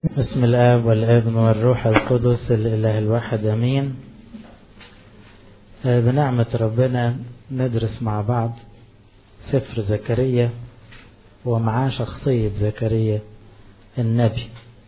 بسم الآب والابن والروح القدس الإله الواحد أمين. بنعمة ربنا ندرس مع بعض سفر زكريا ومعاه شخصية زكريا النبي.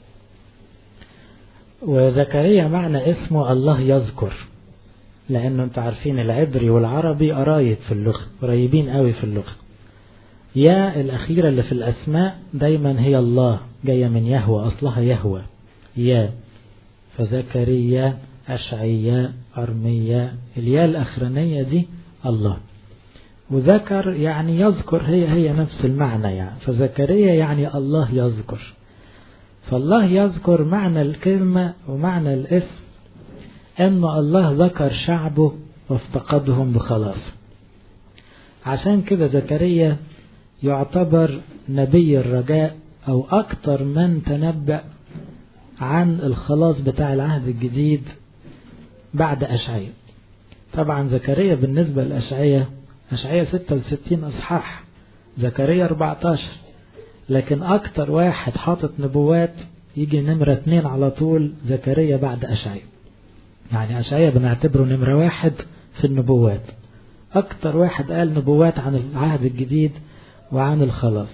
وزكريا معنى اسمه الله يذكر، لأنه انتوا عارفين العبري والعربي قرايب في اللغة، قريبين قوي في اللغة. يا الأخيرة اللي في الأسماء دايما هي الله، جاية من يهوى، أصلها يهوى يا، فزكريا أشعيا أرميا، الياء الأخرانية دي الله. وذكر يعني يذكر، هي نفس المعنى يعني. فزكريا يعني الله يذكر، فالله يذكر معنى الكلمة ومعنى الاسم أن الله ذكر شعبه وافتقدهم بخلاص. عشان كده زكريا يعتبر نبي الرجاء أو أكتر من تنبأ عن الخلاص بتاع العهد الجديد بعد أشعيا. طبعا زكريا بالنسبة لأشعيا 66 أصحاح، زكريا 14، لكن أكتر واحد حاطط نبوات يجي نمرة 2 على طول زكريا بعد أشعيا. يعني أشعيا بنعتبره نمرة 1 في النبوات، أكتر واحد قال نبوات عن العهد الجديد وعن الخلاص.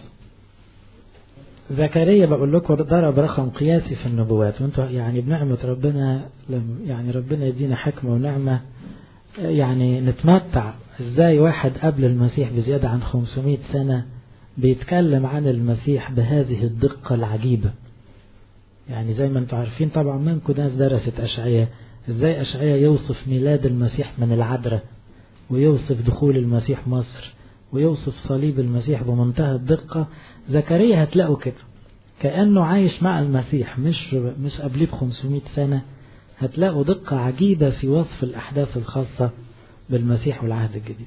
زكريا بقول لكم ضرب رقم قياسي في النبوات، وانتوا يعني بنعمة ربنا يعني ربنا يدينا حكمة ونعمة، يعني نتمتع ازاي واحد قبل المسيح بزيادة عن 500 سنة بيتكلم عن المسيح بهذه الدقة العجيبة. يعني زي ما انتوا عارفين طبعا، منكم ناس درست أشعيا، ازاي أشعيا يوصف ميلاد المسيح من العذراء، ويوصف دخول المسيح مصر، ويوصف صليب المسيح بمنتهى الدقة. زكريا هتلاقوا كده كأنه عايش مع المسيح، مش قبليه ب500 سنة. هتلاقوا دقة عجيبة في وصف الأحداث الخاصة بالمسيح والعهد الجديد.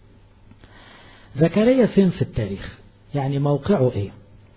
زكريا فين في التاريخ؟ يعني موقعه ايه؟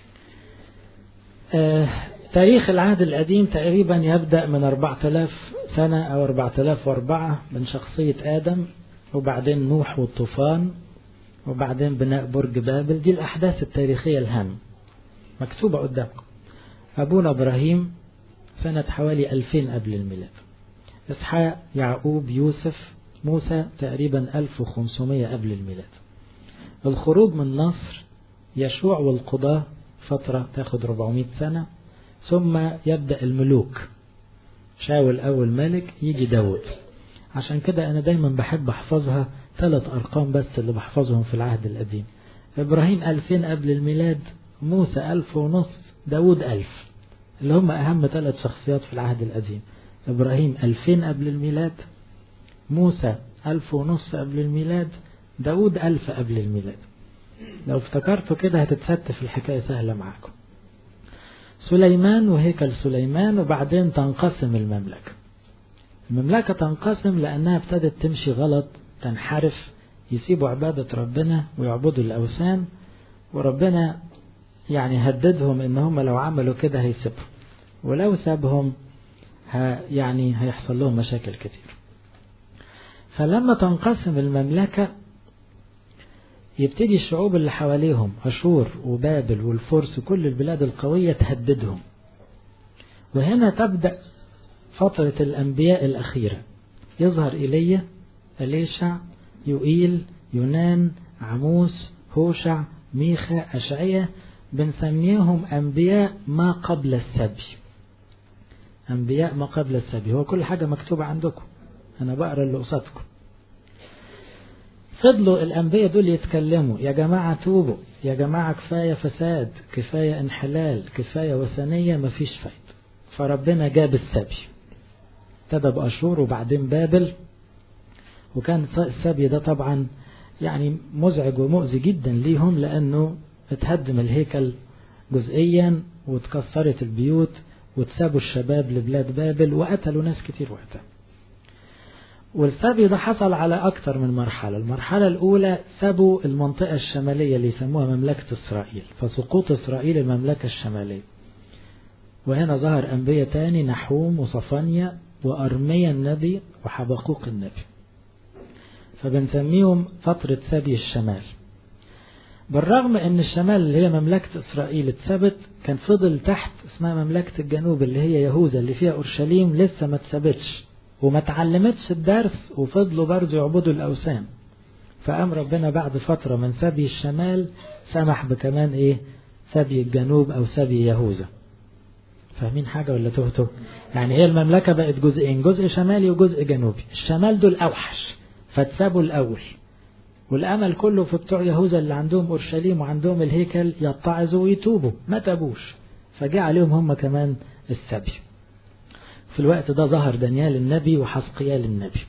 تاريخ العهد القديم تقريبا يبدأ من 4000 سنة أو 4004 من شخصية آدم، وبعدين نوح والطوفان، وبعدين بناء برج بابل. دي الأحداث التاريخية الهامة مكتوبة قدامكم. أبونا إبراهيم سنة حوالي 2000 قبل الميلاد، إسحاق، يعقوب، يوسف، موسى تقريبا 1500 قبل الميلاد. الخروج من مصر، يشوع والقضاة فترة تاخد 400 سنة، ثم يبدأ الملوك، شاول أول ملك، يجي داود. عشان كده أنا دايما بحب أحفظها 3 أرقام بس اللي بحفظهم في العهد القديم. إبراهيم 2000 قبل الميلاد، موسى 1500، داود 1000، اللي هم أهم 3 شخصيات في العهد القديم. إبراهيم 2000 قبل الميلاد، موسى 1500 قبل الميلاد، داود 1000 قبل الميلاد. لو افتكرتوا كده هتتفتف الحكاية سهلة معاكم. سليمان وهيكل سليمان، وبعدين تنقسم المملكة تنقسم لأنها ابتدت تمشي غلط، تنحرف، يسيبوا عبادة ربنا ويعبدوا الأوثان، وربنا يعني هددهم إن هم لو عملوا كده هيسيبهم، ولو سابهم يعني هيحصل لهم مشاكل كتير. فلما تنقسم المملكة يبتدي الشعوب اللي حواليهم، أشور وبابل والفرس، كل البلاد القوية تهددهم. وهنا تبدأ فترة الأنبياء الأخيرة، يظهر إيليا، أليشع، يوئيل، يونان، عموس، هوشع، ميخا، أشعيا. بنسميهم أنبياء ما قبل السبي. أنبياء ما قبل السبي، هو كل حاجة مكتوبة عندكم، أنا بقرأ اللي قصادكم. فضلوا الأنبياء دول يتكلموا، يا جماعة توبوا، يا جماعة كفاية فساد، كفاية انحلال، كفاية وثنية، مفيش فايدة. فربنا جاب السبي، ابتدى بأشور وبعدين بابل. وكان السبي ده طبعا يعني مزعج ومؤذي جدا ليهم، لأنه اتهدم الهيكل جزئيا، واتكسرت البيوت، واتسابوا الشباب لبلاد بابل، وقتلوا ناس كتير وقتها. والسبي ده حصل على أكثر من مرحلة. المرحلة الأولى سابوا المنطقة الشمالية اللي يسموها مملكة إسرائيل، فسقوط إسرائيل المملكة الشمالية. وهنا ظهر أنبياء تاني، نحوم وصفانيا وأرميا النبي وحبقوق النبي، فبنسميهم فترة سبي الشمال. بالرغم ان الشمال اللي هي مملكة اسرائيل اتثبت، كان فضل تحت اسمها مملكة الجنوب اللي هي يهوذا اللي فيها اورشليم لسه ما اتثبتش وما اتعلمتش الدرس، وفضلوا برضه يعبدوا الاوثان. فقام ربنا بعد فترة من سبي الشمال سمح بكمان سبي الجنوب او سبي يهوذا. فاهمين حاجة ولا تهتوا؟ يعني هي المملكة بقت جزئين، جزء شمالي وجزء جنوبي. الشمال دول اوحش فاتسابوا الاول، والامل كله في بتوع يهوذا اللي عندهم اورشليم وعندهم الهيكل يتعظوا ويتوبوا، ما تابوش، فجاء عليهم هم كمان السبي. في الوقت ده ظهر دانيال النبي وحزقيال النبي.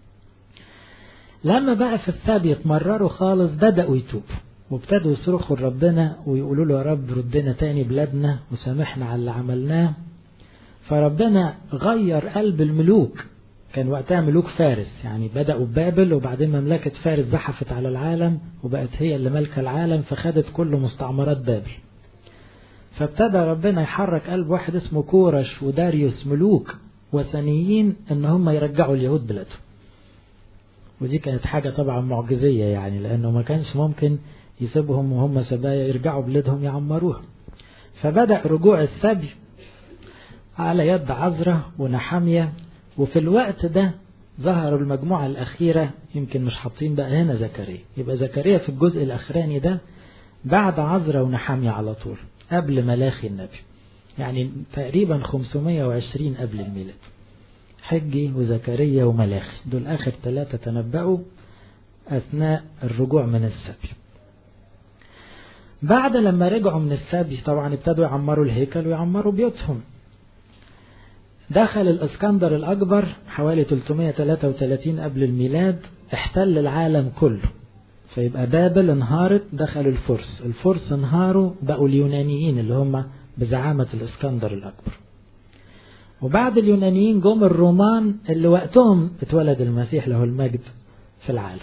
لما بقى في السبي اتمرروا خالص بدأوا يتوبوا وابتدوا يصرخوا لربنا ويقولوا له يا رب ردنا تاني بلادنا وسامحنا على اللي عملناه. فربنا غير قلب الملوك، كان وقتها ملوك فارس، يعني بدأوا ببابل وبعدين مملكة فارس زحفت على العالم وبقت هي اللي ملك العالم، فخدت كل مستعمرات بابل. فابتدى ربنا يحرك قلب واحد اسمه كورش وداريوس، ملوك وثنيين، ان هم يرجعوا اليهود بلادهم. ودي كانت حاجة طبعا معجزية، يعني لانه ما كانش ممكن يسيبهم وهم سبايا يرجعوا بلادهم يعمروها. فبدأ رجوع السبي على يد عزرا ونحمية. وفي الوقت ده ظهروا المجموعة الأخيرة، يمكن مش حاطين بقى هنا زكريا، يبقى زكريا في الجزء الأخراني ده بعد عزرا ونحمية على طول قبل ملاخي النبي، يعني تقريبا 520 قبل الميلاد. حجي وزكريا وملاخي دول آخر 3 تنبأوا أثناء الرجوع من السبي. بعد لما رجعوا من السبي طبعا ابتدوا يعمروا الهيكل ويعمروا بيوتهم. دخل الاسكندر الأكبر حوالي 333 قبل الميلاد، احتل العالم كله. فيبقى بابل انهارت، دخلوا الفرس انهاروا، بقوا اليونانيين اللي هم بزعامة الاسكندر الأكبر. وبعد اليونانيين جم الرومان اللي وقتهم اتولد المسيح له المجد في العالم.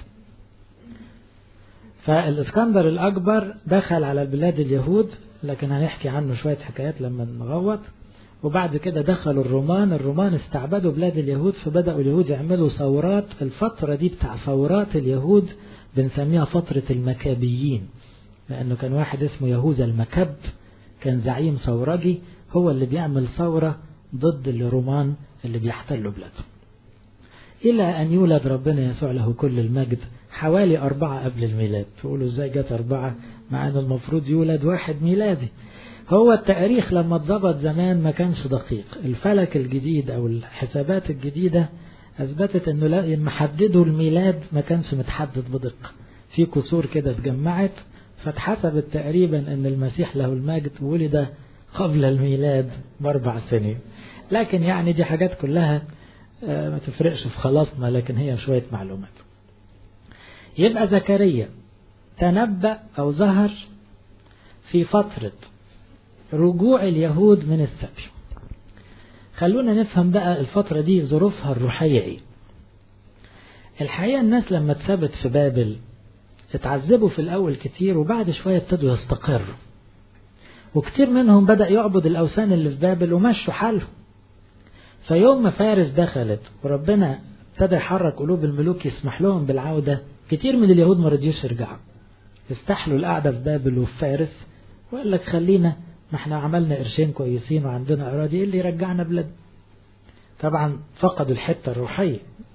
فالاسكندر الأكبر دخل على البلاد اليهود، لكن هنحكي عنه شوية حكايات لما نغوط. وبعد كده دخلوا الرومان استعبدوا بلاد اليهود، فبدأوا اليهود يعملوا ثورات. الفترة دي بتاع ثورات اليهود بنسميها فترة المكابيين، لأنه كان واحد اسمه يهوذا المكب، كان زعيم ثورجي، هو اللي بيعمل ثورة ضد الرومان اللي بيحتلوا بلادهم. إلى أن يولد ربنا يسوع له كل المجد حوالي 4 قبل الميلاد. تقولوا ازاي جت 4 مع أن المفروض يولد 1 ميلادي؟ هو التاريخ لما اتظبط زمان ما كانش دقيق. الفلك الجديد أو الحسابات الجديدة أثبتت أنه لما حددوا الميلاد ما كانش متحدد بدقة، في كسور كده اتجمعت، فاتحسبت تقريبا أن المسيح له المجد ولد قبل الميلاد ب4 سنين. لكن يعني دي حاجات كلها ما تفرقش في خلاصنا، لكن هي شوية معلومات. يبقى زكريا تنبأ أو ظهر في فترة رجوع اليهود من السبي. خلونا نفهم بقى الفترة دي ظروفها الروحية ايه. الحقيقة الناس لما اتثبت في بابل اتعذبوا في الأول كتير، وبعد شوية ابتدوا يستقروا، وكتير منهم بدأ يعبد الأوثان اللي في بابل ومشوا حالهم. فيوم ما فارس دخلت وربنا ابتدى يحرك قلوب الملوك يسمح لهم بالعودة، كتير من اليهود ما رضيوش يرجعوا، استحلوا القعدة في بابل وفي فارس، وقال لك خلينا، ما احنا عملنا قرشين كويسين وعندنا أراضي، ايه اللي يرجعنا بلد؟ طبعا فقدوا الحتة الروحية.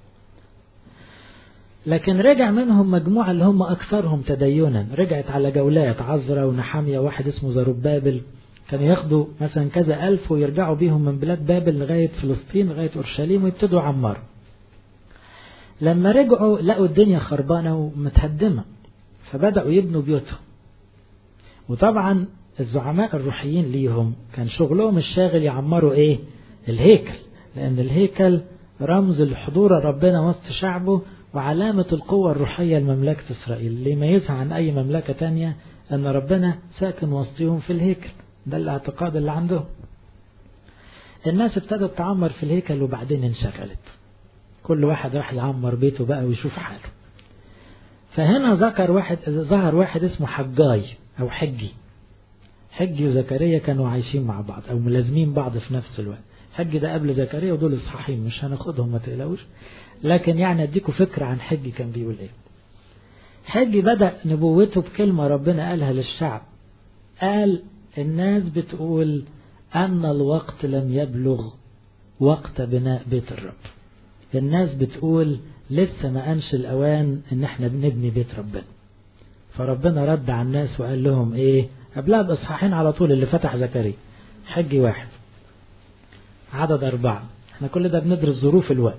لكن رجع منهم مجموعة اللي هم أكثرهم تدينا، رجعت على جولات عزرا ونحمية، واحد اسمه زربابل، كانوا ياخدوا مثلا كذا 1000 ويرجعوا بيهم من بلاد بابل لغاية فلسطين لغاية أورشليم ويبتدوا عمار. لما رجعوا لقوا الدنيا خربانة ومتهدمة، فبدأوا يبنوا بيوتهم. وطبعا الزعماء الروحيين ليهم كان شغلهم الشاغل يعمروا ايه؟ الهيكل، لأن الهيكل رمز الحضور ربنا وسط شعبه وعلامة القوة الروحية لمملكة إسرائيل، اللي يميزها عن أي مملكة تانية أن ربنا ساكن وسطهم في الهيكل. ده الاعتقاد اللي عندهم. الناس ابتدت تعمر في الهيكل وبعدين انشغلت، كل واحد راح يعمر بيته بقى ويشوف حاله. فهنا ظهر واحد اسمه حجاي أو حجي. حجي وزكريا كانوا عايشين مع بعض أو ملازمين بعض في نفس الوقت. حجي ده قبل زكريا ودول صحيحين، مش هناخدهم ما تقلقوش، لكن يعني اديكوا فكرة عن حجي كان بيقول ايه. حجي بدأ نبوته بكلمة ربنا قالها للشعب، قال الناس بتقول أن الوقت لم يبلغ وقت بناء بيت الرب. الناس بتقول لسه ما أنش الأوان إن احنا بنبني بيت ربنا. فربنا رد على الناس وقال لهم ايه قبلها بإصحاحين على طول اللي فتح زكريا، حجي 1 عدد 4. احنا كل ده بندرس ظروف الوقت.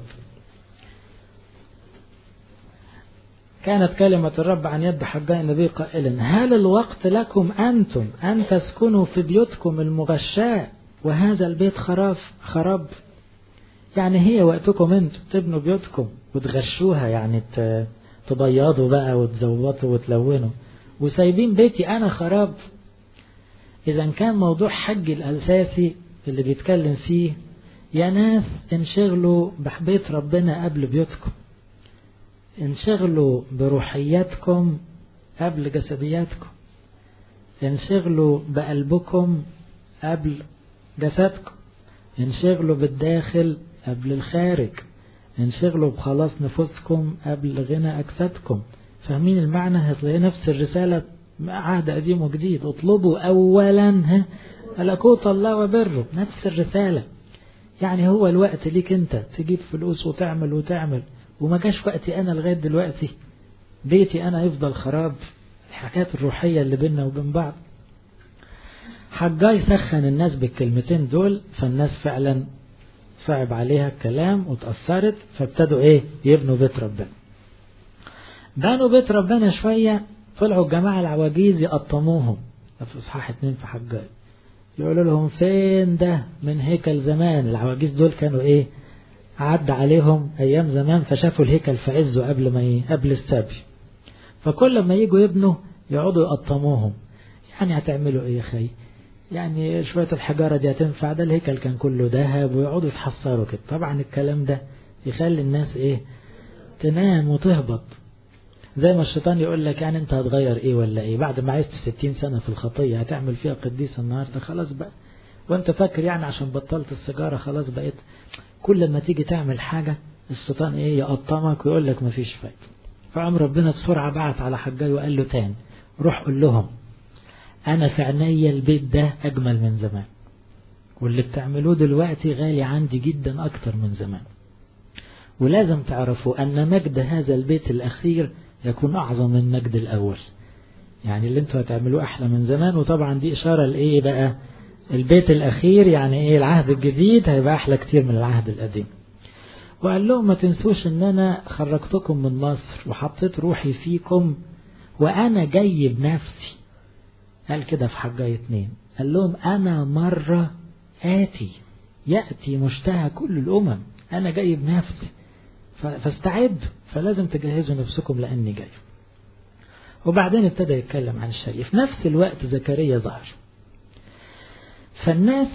كانت كلمة الرب عن يد حجاي النبي قائلا هل الوقت لكم أنتم أن تسكنوا في بيوتكم المغشاة وهذا البيت خراب؟ يعني هي وقتكم أنتم تبنوا بيوتكم وتغشوها، يعني تبيضوا بقى وتزوطوا وتلونوا، وسايبين بيتي أنا خراب. إذا كان موضوع حج الأساسي اللي بيتكلم فيه يا ناس انشغلوا ببيت ربنا قبل بيوتكم، انشغلوا بروحياتكم قبل جسدياتكم، انشغلوا بقلبكم قبل جسدكم، انشغلوا بالداخل قبل الخارج، انشغلوا بخلاص نفوسكم قبل غنى أجسادكم. فاهمين المعنى؟ هتلاقي نفس الرسالة عهد قديم وجديد، اطلبوا أولا ملكوت الله وبره، نفس الرسالة. يعني هو الوقت ليك انت تجيب فلوس وتعمل وما جاش وقتي انا لغاية دلوقتي، بيتي انا يفضل خراب. الحاجات الروحية اللي بيننا وبين بعض. حجاي سخن الناس بالكلمتين دول، فالناس فعلا صعب عليها الكلام وتأثرت، فابتدوا يبنوا بيت ربنا. بنوا بيت ربنا شوية، طلعوا الجماعة العواجيز يقطموهم في إصحاح 2 في حجاي، يقولوا لهم فين ده من هيكل زمان. العواجيز دول كانوا عد عليهم أيام زمان فشافوا الهيكل في عزه قبل السبي، فكل ما يجوا يبنوا يقعدوا يقطموهم. يعني هتعملوا يا خي؟ يعني شوية الحجارة دي هتنفع؟ ده الهيكل كان كله ذهب، ويقعدوا يتحصروا كده. طبعا الكلام ده يخلي الناس تنام وتهبط. زي ما الشيطان يقول لك يعني انت هتغير ولا بعد ما عشت 60 سنة في الخطية هتعمل فيها قديس النهاردة؟ خلاص بقى. وانت فاكر يعني عشان بطلت السيجارة خلاص بقيت؟ كل ما تيجي تعمل حاجة الشيطان يقطمك ويقول لك مفيش فايدة. فقام ربنا بسرعة بعت على حجاي وقال له تاني روح قول لهم انا في عينيا البيت ده اجمل من زمان، واللي بتعملوه دلوقتي غالي عندي جدا اكتر من زمان، ولازم تعرفوا ان مجد هذا البيت الاخير يكون اعظم من مجد الاول. يعني اللي انتوا هتعملوه احلى من زمان. وطبعا دي اشارة لايه بقى؟ البيت الاخير يعني العهد الجديد هيبقى احلى كتير من العهد القديم. وقال لهم ما تنسوش ان انا خرجتكم من مصر وحطيت روحي فيكم وانا جاي بنفسي. قال كده في حجاي 2، قال لهم انا مرة يأتي مشتهى كل الامم، انا جاي بنفسي فاستعد، فلازم تجهزوا نفسكم لاني جاي. وبعدين ابتدى يتكلم عن الشريعة. في نفس الوقت زكريا ظهر. فالناس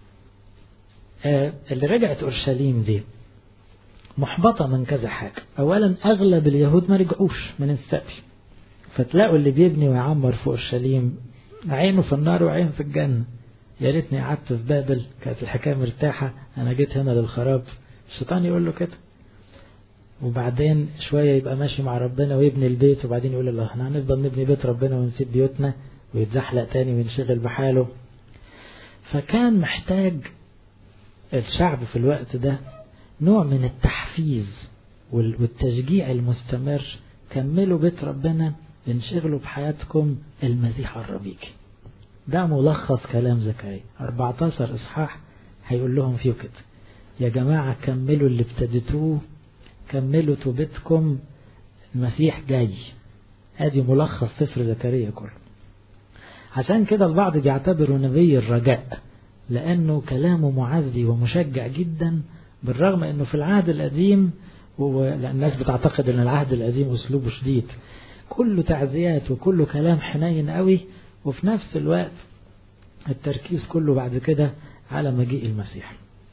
اللي رجعت أورشليم دي محبطة من كذا حاجة. أولا أغلب اليهود ما رجعوش من السبي، فتلاقوا اللي بيبني ويعمر في أورشليم عينه في النار وعين في الجنة. يا ريتني قعدت في بابل كانت الحكاية مرتاحة، أنا جيت هنا للخراب. الشيطان يقول له كده. وبعدين شوية يبقى ماشي مع ربنا ويبني البيت، وبعدين يقول الله احنا هنفضل نبني بيت ربنا ونسيب بيوتنا، ويتزحلق تاني وينشغل بحاله. فكان محتاج الشعب في الوقت ده نوع من التحفيز والتشجيع المستمر. كملوا بيت ربنا، انشغلوا بحياتكم، المسيح الربيك. ده ملخص كلام زكريا 14 إصحاح هيقول لهم فيه كده يا جماعة كملوا اللي ابتدتوه، كملوا توبتكم، المسيح جاي. ادي ملخص سفر زكريا كله. عشان كده البعض بيعتبره نبي الرجاء لأنه كلامه معزي ومشجع جدا، بالرغم أنه في العهد القديم لأن الناس بتعتقد أن العهد القديم أسلوبه شديد، كله تعزيات وكله كلام حنين قوي، وفي نفس الوقت التركيز كله بعد كده على مجيء المسيح.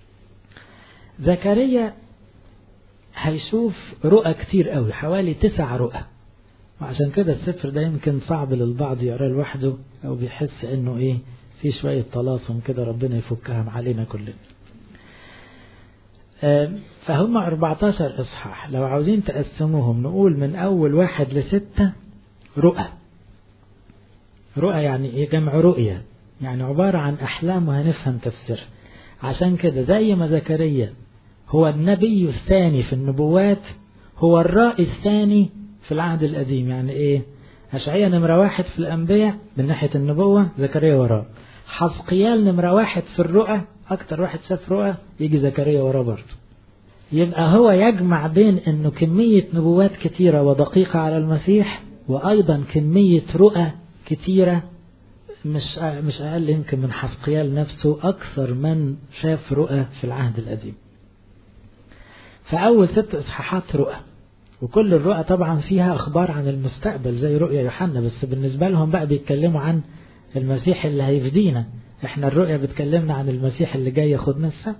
زكريا هيشوف رؤى كتير قوي، حوالي 9 رؤى، وعشان كده السفر ده يمكن صعب للبعض يقرأ لوحده أو بيحس أنه في شوية طلاسم كده، ربنا يفكها علينا كلنا. فهم 14 إصحاح، لو عاوزين تقسموهم نقول من أول 1 ل6 رؤى. رؤى يعني ايه؟ جمع رؤية، يعني عبارة عن أحلام وهنفهم تفسير. عشان كده زي ما زكريا هو النبي الثاني في النبوات، هو الرائي الثاني في العهد القديم. يعني ايه؟ أشعياء نمرة 1 في الأنبياء من ناحية النبوة، زكريا وراه. حزقيال نمرة 1 في الرؤى، أكتر واحد شاف رؤى، يجي زكريا وراه برضه. يبقى هو يجمع بين انه كمية نبوات كتيرة ودقيقة على المسيح، وأيضا كمية رؤى كتيرة مش أقل يمكن من حزقيال نفسه، أكثر من شاف رؤى في العهد القديم. فأول 6 إصحاحات رؤى، وكل الرؤى طبعا فيها أخبار عن المستقبل زي رؤيا يوحنا، بس بالنسبة لهم بقى بيتكلموا عن المسيح اللي هيفدينا. احنا الرؤيا بتكلمنا عن المسيح اللي جاي ياخدنا السما.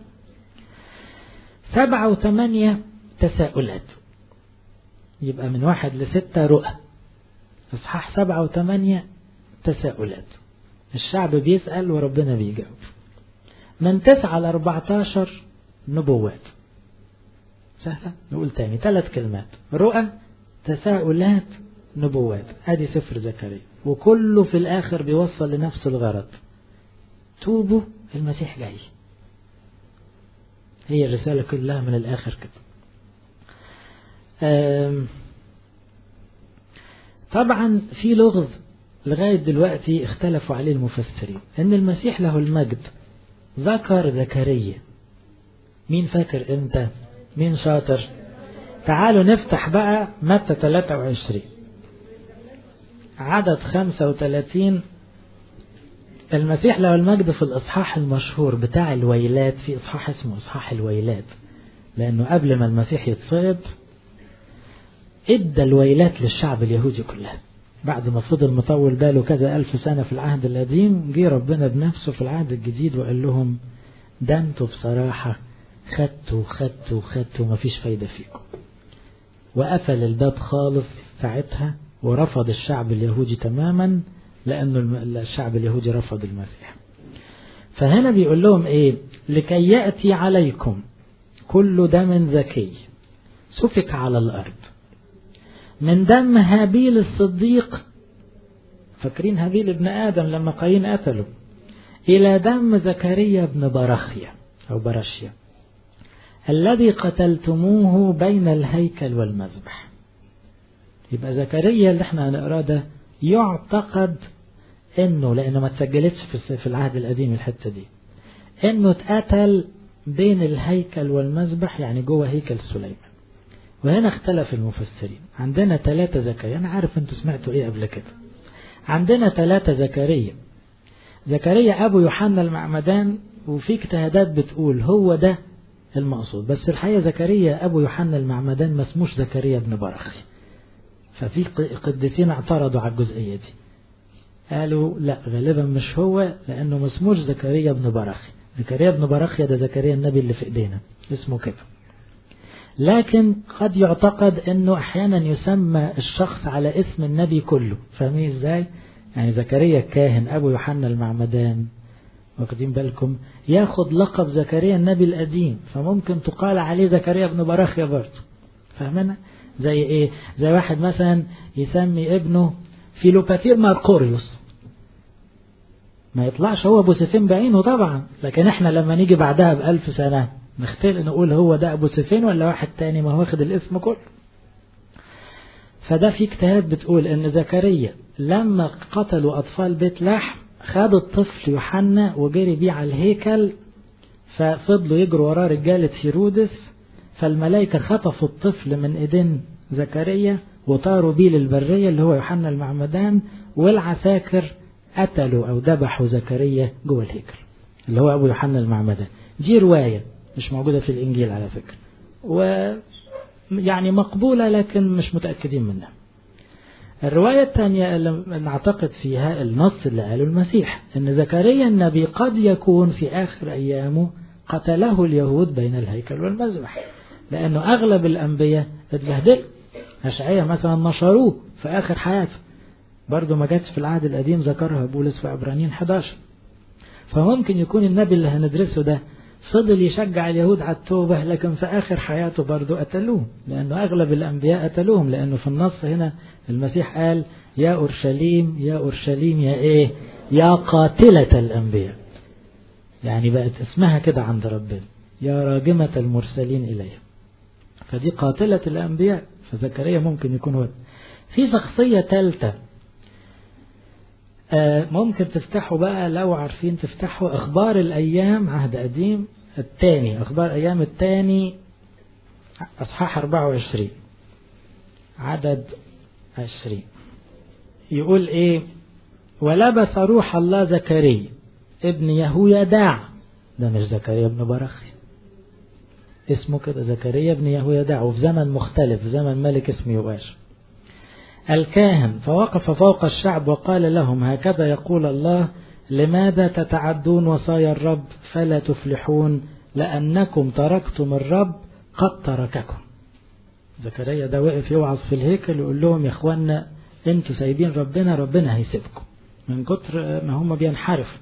7 و8 تساؤلات، يبقى من 1 ل6 رؤى. إصحاح 7 و8 تساؤلات، الشعب بيسأل وربنا بيجاوب. من 9 ل 14 نبوات. سهلة؟ نقول تاني 3 كلمات: رؤى، تساؤلات، نبوات. ادي سفر زكريا، وكله في الآخر بيوصل لنفس الغرض: توبوا، المسيح جاي. هي الرسالة كلها من الآخر كده. طبعا في لغز لغاية دلوقتي اختلفوا عليه المفسرين، ان المسيح له المجد ذكر زكريا. مين فاكر امتى؟ مين شاطر؟ تعالوا نفتح بقى متى 23 عدد 35. المسيح له المجد في الإصحاح المشهور بتاع الويلات، في إصحاح اسمه إصحاح الويلات، لأنه قبل ما المسيح يتصلب ادى الويلات للشعب اليهودي كلها. بعد ما فضل مطول باله كذا 1000 سنة في العهد القديم، جه ربنا بنفسه في العهد الجديد وقال لهم: ده انتوا بصراحة خدتوا مفيش فايدة فيكم. وقفل الباب خالص ساعتها، ورفض الشعب اليهودي تماما، لأنه الشعب اليهودي رفض المسيح. فهنا بيقول لهم ايه؟ لكي يأتي عليكم كل دم زكي سفك على الأرض، من دم هابيل الصديق، فاكرين هابيل ابن آدم لما قايين قتله، إلى دم زكريا ابن برخيا أو برشيا الذي قتلتموه بين الهيكل والمذبح. يبقى زكريا اللي احنا هنقراه ده يعتقد انه، لانه ما تسجلتش في العهد القديم الحتة دي، انه اتقتل بين الهيكل والمذبح، يعني جوه هيكل سليمان. وهنا اختلف المفسرين. عندنا 3 زكريا، انا عارف انتوا سمعتوا ايه قبل كده. عندنا 3 زكريا: زكريا ابو يوحنا المعمدان، وفي اجتهادات بتقول هو ده المقصود، بس الحقيقة زكريا ابو يوحنا المعمدان ما اسموش زكريا ابن برخي. ففي قديسين اعترضوا على الجزئية دي، قالوا لا غالبا مش هو، لانه ما اسموش زكريا ابن برخي. زكريا ابن برخي ده زكريا النبي اللي في ايدينا اسمه كده. لكن قد يعتقد انه احيانا يسمى الشخص على اسم النبي كله. فاهمين ازاي؟ يعني زكريا الكاهن ابو يوحنا المعمدان، واخدين بالكم، ياخد لقب زكريا النبي القديم، فممكن تقال عليه زكريا ابن براخيا برضه. فاهمنا؟ زي ايه؟ زي واحد مثلا يسمي ابنه فيلوباتير مارقوريوس، ما يطلعش هو ابو سيفين بعينه طبعا، لكن احنا لما نيجي بعدها ب1000 سنة نختار نقول هو ده ابو سيفين ولا واحد تاني، ما هو واخد الاسم كله. فده في اجتهاد بتقول ان زكريا لما قتلوا اطفال بيت لحم خد الطفل يوحنا وجري بيه على الهيكل، ففضلوا يجروا وراه رجالة هيرودس، فالملائكة خطفوا الطفل من ايدين زكريا وطاروا بيه للبرية اللي هو يوحنا المعمدان، والعساكر قتلوا او ذبحوا زكريا جوه الهيكل اللي هو ابو يوحنا المعمدان. دي رواية مش موجودة في الانجيل على فكرة، ويعني مقبولة لكن مش متأكدين منها. الرواية الثانية اللي نعتقد فيها النص اللي قاله المسيح، ان زكريا النبي قد يكون في اخر ايامه قتله اليهود بين الهيكل والمذبح، لانه اغلب الانبياء اتبهدلوا. أشعياء مثلا نشروه في اخر حياته، برضو ما جاتش في العهد القديم، ذكرها بولس في عبرانيين 11. فممكن يكون النبي اللي هندرسه ده فضل يشجع اليهود على التوبة، لكن في آخر حياته برضو قتلوه، لأنه أغلب الأنبياء قتلوهم، لأنه في النص هنا المسيح قال يا أورشليم يا أورشليم يا إيه، يا قاتلة الأنبياء، يعني بقت اسمها كده عند ربنا، يا راجمة المرسلين إليه، فدي قاتلة الأنبياء. فزكريا ممكن يكون هو. في شخصية ثالثة ممكن تفتحوا بقى، لو عارفين تفتحوا أخبار الأيام عهد قديم الثاني، أخبار أيام الثاني أصحاح 24 عدد 20، يقول إيه؟ ولبس روح الله زكريا ابن يهويداع، ده مش زكريا ابن برخي، اسمه كده زكريا ابن يهويداع، وفي زمن مختلف، زمن ملك اسمه يواش الكاهن، فوقف فوق الشعب وقال لهم هكذا يقول الله لماذا تتعدون وصايا الرب فلا تفلحون لأنكم تركتم الرب قد ترككم. زكريا ده وقف يوعظ في الهيكل ويقول لهم يا اخوانا انتوا سايبين ربنا، ربنا هيسيبكم من كتر ما هم بينحرفوا.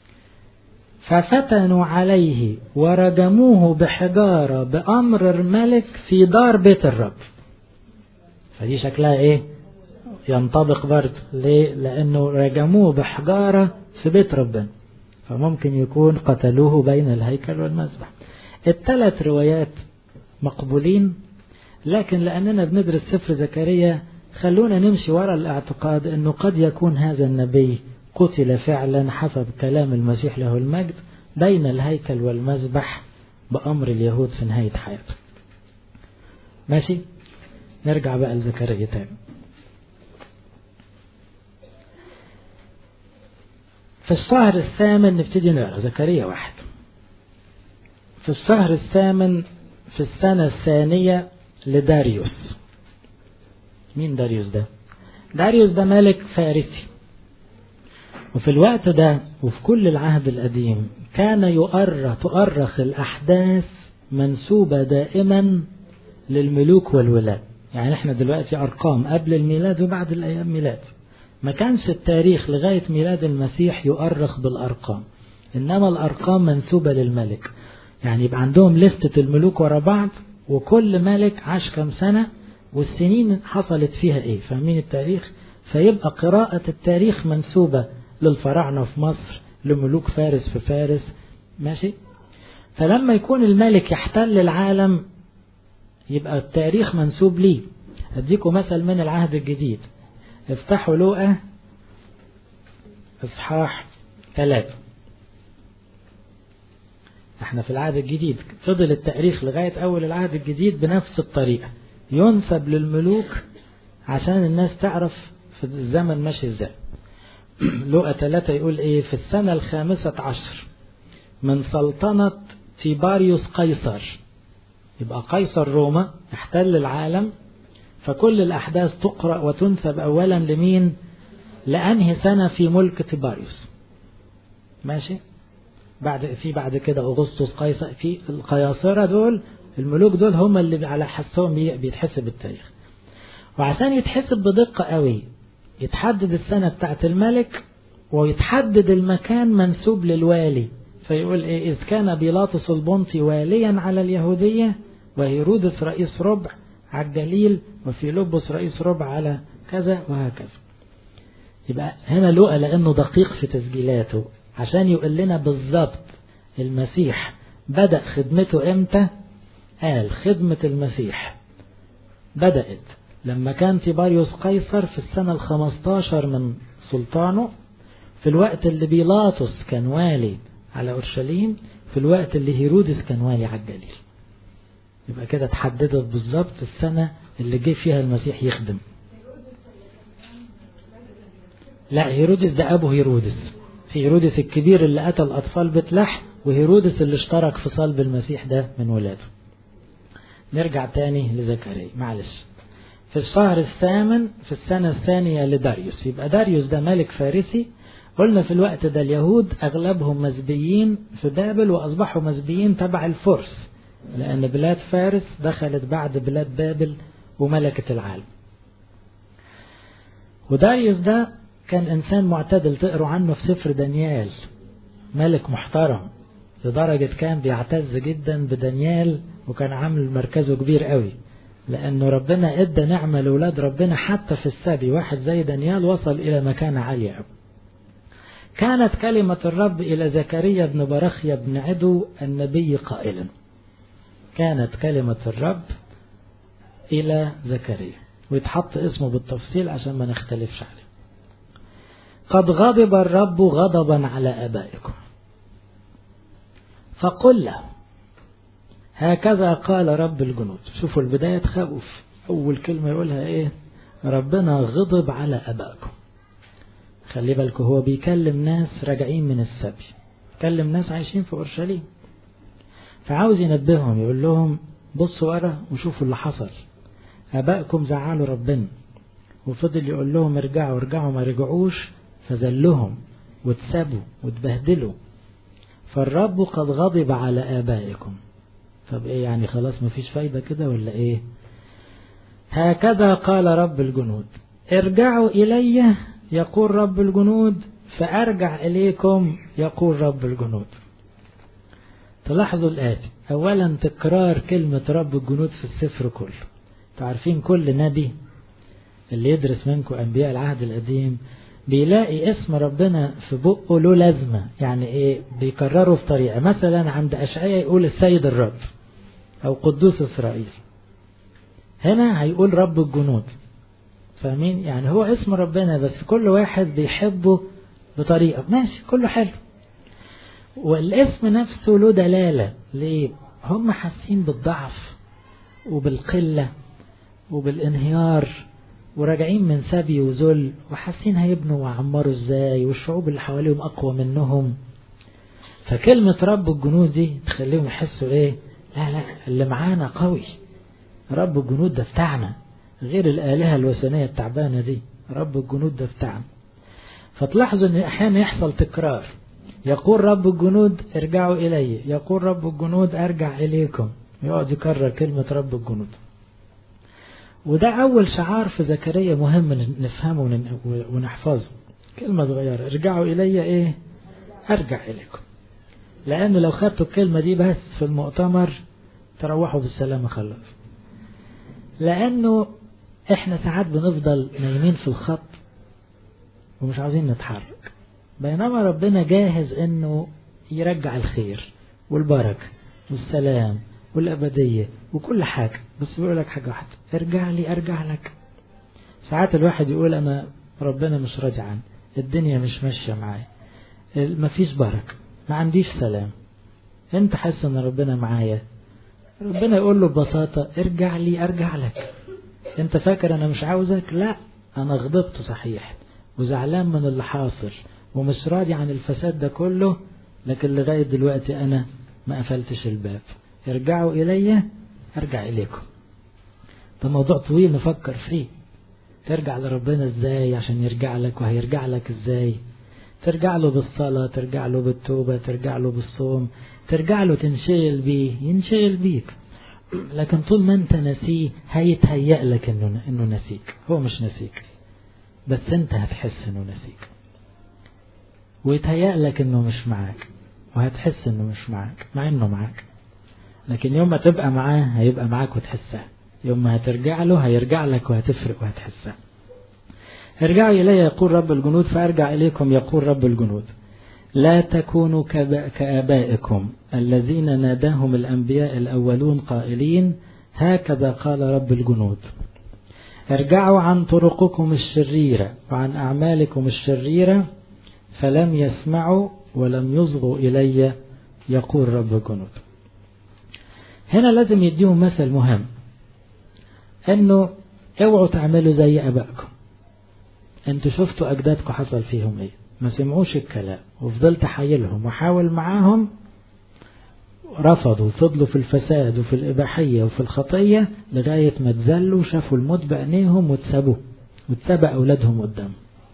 ففتنوا عليه ورجموه بحجارة بأمر الملك في دار بيت الرب. فدي شكلها ايه؟ ينطبق برضه. ليه؟ لأنه رجموه بحجارة في بيت ربنا، فممكن يكون قتلوه بين الهيكل والمذبح. الثلاث روايات مقبولين، لكن لأننا بندرس سفر زكريا خلونا نمشي وراء الاعتقاد أنه قد يكون هذا النبي قتل فعلا حسب كلام المسيح له المجد بين الهيكل والمذبح بأمر اليهود في نهاية حياته. ماشي؟ نرجع بقى لزكريا تاني. في الشهر الثامن نبتدي نقرأ زكريا 1. في الشهر الثامن في السنة الثانية لداريوس. مين داريوس ده؟ داريوس ده ملك فارسي، وفي الوقت ده وفي كل العهد القديم كان تؤرخ الأحداث منسوبة دائما للملوك والولاة. يعني احنا دلوقتي أرقام قبل الميلاد وبعد الأيام ميلاد، ما كانش التاريخ لغاية ميلاد المسيح يؤرخ بالأرقام، إنما الأرقام منسوبة للملك. يعني يبقى عندهم لستة الملوك ورا بعض، وكل ملك عاش كم سنة والسنين حصلت فيها ايه، فاهمين التاريخ؟ فيبقى قراءة التاريخ منسوبة للفراعنة في مصر، لملوك فارس في فارس. ماشي؟ فلما يكون الملك يحتل العالم يبقى التاريخ منسوب ليه. أديكم مثل من العهد الجديد، افتحوا لوقا اصحاح 3. احنا في العهد الجديد فضل التاريخ لغاية اول العهد الجديد بنفس الطريقة، ينسب للملوك عشان الناس تعرف في الزمن ماشي ازاي. لوقا 3 يقول ايه؟ في السنة 15 من سلطنة تيباريوس قيصر، يبقى قيصر روما احتل العالم، فكل الأحداث تقرأ وتنسب أولا لمين؟ لأنهي سنة في ملك تيباريوس. ماشي؟ بعد كده أغسطس قيصر، في القياصرة دول الملوك دول هم اللي على حسهم بيتحسب التاريخ. وعشان يتحسب بدقة قوي يتحدد السنة بتاعت الملك ويتحدد المكان منسوب للوالي. فيقول إيه؟ إذ كان بيلاطس البنطي واليا على اليهودية، وهيرودس رئيس ربع على الجليل، وفيلبس رئيس ربع على كذا وهكذا. يبقى هنا لوقا لأنه دقيق في تسجيلاته عشان يقول لنا بالضبط المسيح بدأ خدمته امتى. قال خدمة المسيح بدأت لما كان تيباريوس قيصر في السنة 15 من سلطانه، في الوقت اللي بيلاطس كان والي على أورشليم، في الوقت اللي هيرودس كان والي على الجليل. يبقى كده تحددت بالضبط السنة اللي جه فيها المسيح يخدم. لا، هيرودس ده أبو هيرودس، في هيرودس الكبير اللي قتل أطفال بيت لحم، وهيرودس اللي اشترك في صلب المسيح ده من ولاده. نرجع تاني لزكريا معلش. في الشهر الثامن في السنة الثانية لداريوس، يبقى داريوس ده ملك فارسي. قلنا في الوقت ده اليهود أغلبهم مزبيين في بابل، وأصبحوا مزبيين تبع الفرس، لأن بلاد فارس دخلت بعد بلاد بابل وملكة العالم. وداريوس ده كان إنسان معتدل، تقروا عنه في سفر دانيال، ملك محترم، لدرجة كان بيعتز جدا بدانيال، وكان عامل مركزه كبير قوي، لأنه ربنا ادى نعمة لأولاد ربنا حتى في السبي. واحد زي دانيال وصل إلى مكانة عالية قوي. كانت كلمة الرب إلى زكريا بن برخيا بن عدو النبي قائلا، كانت كلمة الرب إلى زكريا، ويتحط اسمه بالتفصيل عشان ما نختلفش عليه. قد غضب الرب غضبا على آبائكم فقل له هكذا قال رب الجنود. شوفوا البداية تخوف، أول كلمة يقولها إيه؟ ربنا غضب على آبائكم. خلي بالكم هو بيكلم ناس راجعين من السبي، بيكلم ناس عايشين في أورشليم، فعاوز ينبههم، يقول لهم بصوا ورا وشوفوا اللي حصل. آبائكم زعلوا ربنا، وفضل يقول لهم ارجعوا ارجعوا، ما رجعوش، فذلهم واتسابوا واتبهدلوا. فالرب قد غضب على آبائكم. طب ايه يعني؟ خلاص مفيش فايدة كده ولا ايه؟ هكذا قال رب الجنود ارجعوا إلي يقول رب الجنود فأرجع إليكم يقول رب الجنود. تلاحظوا الآتي، أولا تكرار كلمة رب الجنود في السفر كله. تعرفين كل نبي اللي يدرس منكم أنبياء العهد القديم بيلاقي اسم ربنا في بقه له لازمة، يعني ايه؟ بيكرره في طريقة. مثلا عند أشعياء يقول السيد الرب أو قدوس إسرائيل، هنا هيقول رب الجنود. فاهمين؟ يعني هو اسم ربنا بس كل واحد بيحبه بطريقة، ماشي كله حلو. والاسم نفسه له دلالة. ليه؟ هم حاسين بالضعف وبالقلة وبالانهيار، وراجعين من سبي وذل، وحاسين هيبنوا وعمروا ازاي، والشعوب اللي حواليهم اقوى منهم. فكلمة رب الجنود دي تخليهم يحسوا ايه؟ لا اللي معانا قوي، رب الجنود ده بتاعنا، غير الآلهة الوثنية التعبانة دي. رب الجنود ده بتاعنا. فتلاحظوا ان احيانا يحصل تكرار، يقول رب الجنود ارجعوا الي، يقول رب الجنود ارجع اليكم، يقعد يكرر كلمة رب الجنود. وده أول شعار في زكريا مهم نفهمه ونحفظه. كلمة صغيرة، ارجعوا إلي إيه؟ أرجع إليكم. لأنه لو خدتوا الكلمة دي بس في المؤتمر تروحوا بالسلامة خلاص. لأنه إحنا ساعات بنفضل نايمين في الخط ومش عاوزين نتحرك، بينما ربنا جاهز إنه يرجع الخير والبركة والسلام والأبدية وكل حاجة. بس بيقول لك حاجة واحدة، ارجع لي أرجع لك. ساعات الواحد يقول أنا ربنا مش راضي عني، الدنيا مش ماشية معايا، مفيش بركة، ما عنديش سلام. انت حاسس ان ربنا معايا؟ ربنا يقول له ببساطة ارجع لي أرجع لك. انت فاكر أنا مش عاوزك؟ لا، أنا غضبت صحيح وزعلان من اللي حاصل ومش راضي عن الفساد ده كله، لكن لغاية دلوقتي أنا ما قفلتش الباب. ارجعوا إلي أرجع إليكم. ده موضوع طويل نفكر فيه. ترجع لربنا ازاي عشان يرجع لك؟ وهيرجع لك ازاي؟ ترجع له بالصلاة، ترجع له بالتوبة، ترجع له بالصوم، ترجع له تنشغل بيه، ينشغل بيك. لكن طول ما انت نسيه هيتهيأ لك انه نسيك. هو مش نسيك، بس انت هتحس انه نسيك، ويتهيأ لك انه مش معاك، وهتحس انه مش معاك مع انه معاك. لكن يوم ما تبقى معاه هيبقى معاك وتحسها، يوم ما هترجع له هيرجع لك وهتفرق وهتحسها. ارجعوا إلي يقول رب الجنود فأرجع إليكم يقول رب الجنود. لا تكونوا كآبائكم الذين ناداهم الأنبياء الأولون قائلين هكذا قال رب الجنود. ارجعوا عن طرقكم الشريرة وعن أعمالكم الشريرة فلم يسمعوا ولم يصغوا إلي يقول رب الجنود. هنا لازم يديهم مثل مهم، انه اوعوا تعملوا زي ابائكم. انتوا شفتوا اجدادكم حصل فيهم ايه؟ ما سمعوش الكلام وفضلت حايلهم وحاول معاهم، رفضوا، فضلوا في الفساد وفي الاباحية وفي الخطية لغاية ما تزلوا، شافوا الموت بعينيهم واتسابوا واتسابوا اولادهم قدام.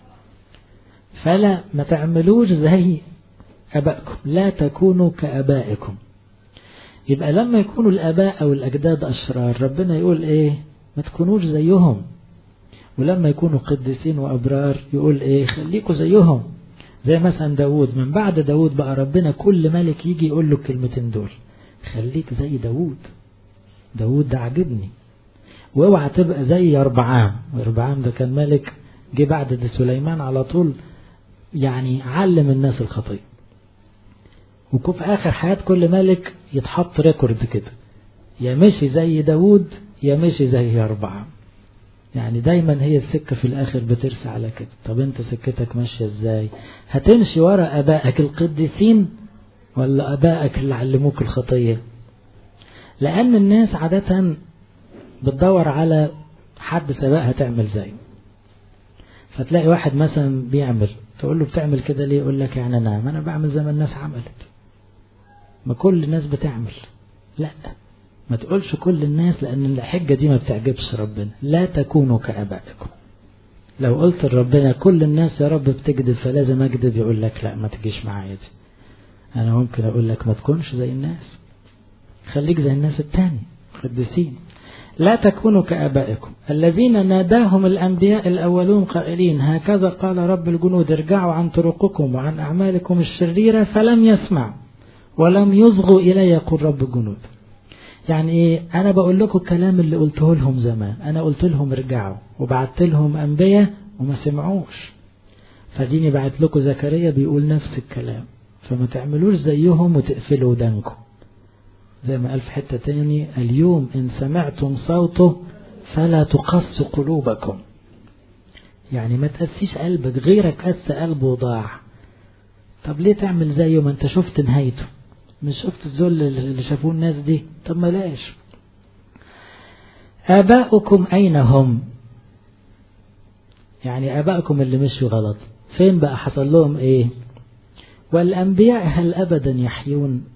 فلا ما تعملوش زي ابائكم، لا تكونوا كابائكم. يبقى لما يكونوا الاباء او الاجداد اشرار ربنا يقول ايه؟ ما تكونوش زيهم. ولما يكونوا قديسين وأبرار يقول إيه؟ خليكوا زيهم. زي مثلا داود، من بعد داود بقى ربنا كل ملك يجي يقول له الكلمتين دول، خليك زي داود، داود ده عجبني، واوعى تبقى زي يربعام. يربعام ده كان ملك جه بعد ده سليمان على طول، يعني علم الناس الخطية. وكوف آخر حياة كل ملك يتحط ريكورد كده، يا مشي زي داود يا مشي زي يربعام. يعني دايما هي السكة في الآخر بترسى على كده. طب انت سكتك ماشية ازاي؟ هتمشي ورا أبائك القديسين ولا أبائك اللي علموك الخطية؟ لأن الناس عادة بتدور على حد سبقها تعمل زيه. فتلاقي واحد مثلا بيعمل، تقول له بتعمل كده ليه؟ يقول لك يعني أنا بعمل زي ما الناس عملت، ما كل الناس بتعمل. لا، ما تقولش كل الناس، لأن الحجة دي ما بتعجبش ربنا. لا تكونوا كآبائكم. لو قلت لربنا كل الناس يا رب بتكذب فلازم أكذب، يقول لك لا ما تجيش معايا دي. أنا ممكن أقول لك ما تكونش زي الناس، خليك زي الناس التاني قديسين. لا تكونوا كآبائكم الذين ناداهم الأنبياء الأولون قائلين هكذا قال رب الجنود ارجعوا عن طرقكم وعن أعمالكم الشريرة، فلم يسمعوا ولم يصغوا إلي يقول رب الجنود. يعني ايه؟ انا بقول لكم الكلام اللي قلته لهم زمان، انا قلت لهم ارجعوا وبعت لهم انبياء وما سمعوش، فديني بعت لكم زكريا بيقول نفس الكلام، فما تعملوش زيهم وتقفلوا ودانكم. زي ما قال في حتة تاني اليوم ان سمعتم صوته فلا تقص قلوبكم. يعني ما تقسيش قلبك، غيرك قس قلبه وضاع. طب ليه تعمل زيه؟ ما انت شفت نهايته، مش شفت الذل اللي شافوه الناس دي؟ طب ما لاش. آباؤكم أين هم؟ يعني آباؤكم اللي مشوا غلط فين بقى؟ حصل لهم ايه؟ والأنبياء هل أبدا يحيون؟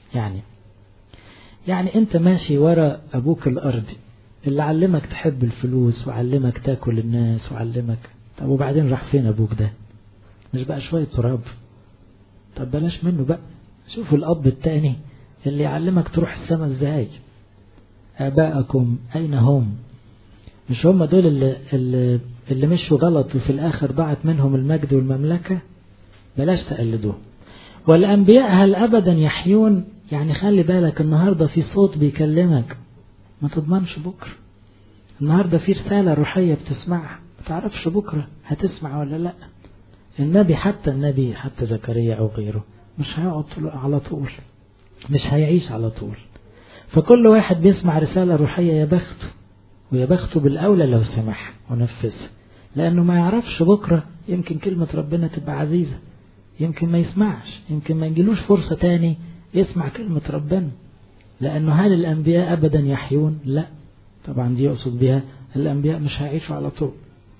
يعني انت ماشي ورا أبوك الأرضي اللي علمك تحب الفلوس وعلمك تاكل الناس وعلمك، طب وبعدين راح فين أبوك ده؟ مش بقى شوية تراب؟ طب بلاش منه بقى، شوفوا الأب التاني اللي يعلمك تروح السماء ازاي. آباءكم أين هم؟ مش هم دول اللي مشوا غلط وفي الآخر ضاعت منهم المجد والمملكة؟ بلاش تقلدوه. والأنبياء هل أبدا يحيون؟ يعني خلي بالك النهاردة في صوت بيكلمك، ما تضمنش بكرة. النهاردة في رسالة روحية بتسمعها، ما تعرفش بكرة هتسمع ولا لا. النبي حتى زكريا أو غيره مش هيقعد على طول، مش هيعيش على طول. فكل واحد بيسمع رسالة روحية يا بخته، ويا بخته بالأولى لو سمح ونفذها، لأنه ما يعرفش بكرة يمكن كلمة ربنا تبقى عزيزة، يمكن ما يسمعش، يمكن ما يجيلوش فرصة تاني يسمع كلمة ربنا. لأنه هل الأنبياء أبدا يحيون؟ لا طبعا، دي يقصد بها الأنبياء مش هيعيشوا على طول.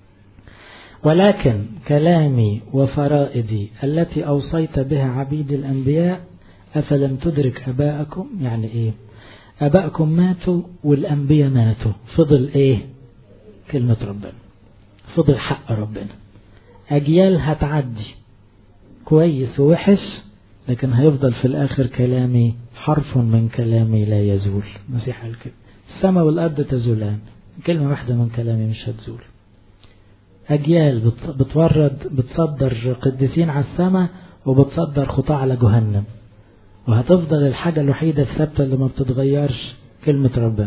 ولكن كلامي وفرائدي التي أوصيت بها عبيد الأنبياء أفلم تدرك أباءكم؟ يعني إيه؟ أباءكم ماتوا والأنبياء ماتوا، فضل إيه؟ كلمة ربنا، فضل حق ربنا. أجيال هتعدي كويس ووحش، لكن هيفضل في الآخر كلامي حرف من كلامي لا يزول. مسيح قال كده السماء والأرض تزولان، كلمة واحدة من كلامي مش هتزول. أجيال بتصدر قديسين على السماء وبتصدر خطاة على جهنم، وهتفضل الحاجة الوحيدة الثابتة اللي ما بتتغيرش كلمة ربنا.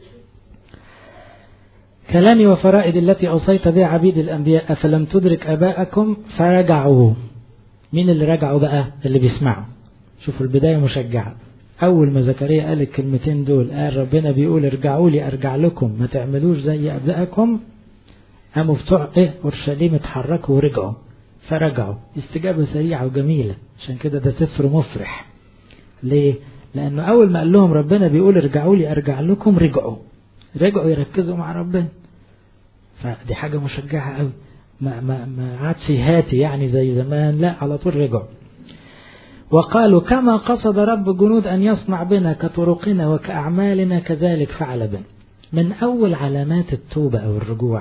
كلامي وفرائد التي أوصيت بها عبيد الأنبياء أفلم تدرك أباءكم؟ فرجعوا. مين اللي رجعوا بقى؟ اللي بيسمعوا. شوفوا البداية مشجعة. أول ما زكريا قال الكلمتين دول، قال ربنا بيقول ارجعوا لي أرجع لكم، ما تعملوش زي أبائكم. قاموا بتوع أورشليم اتحركوا ورجعوا، فرجعوا. استجابة سريعة وجميلة، عشان كده ده سفر مفرح. ليه؟ لأنه أول ما قال لهم ربنا بيقول ارجعوا لي أرجع لكم، رجعوا يركزوا مع ربنا. فدي حاجة مشجعة قوي، ما عادش هاتي يعني زي زمان، لا على طول رجعوا. وقالوا كما قصد رب جنود أن يصنع بنا كطرقنا وكأعمالنا كذلك فعل بنا. من أول علامات التوبة أو الرجوع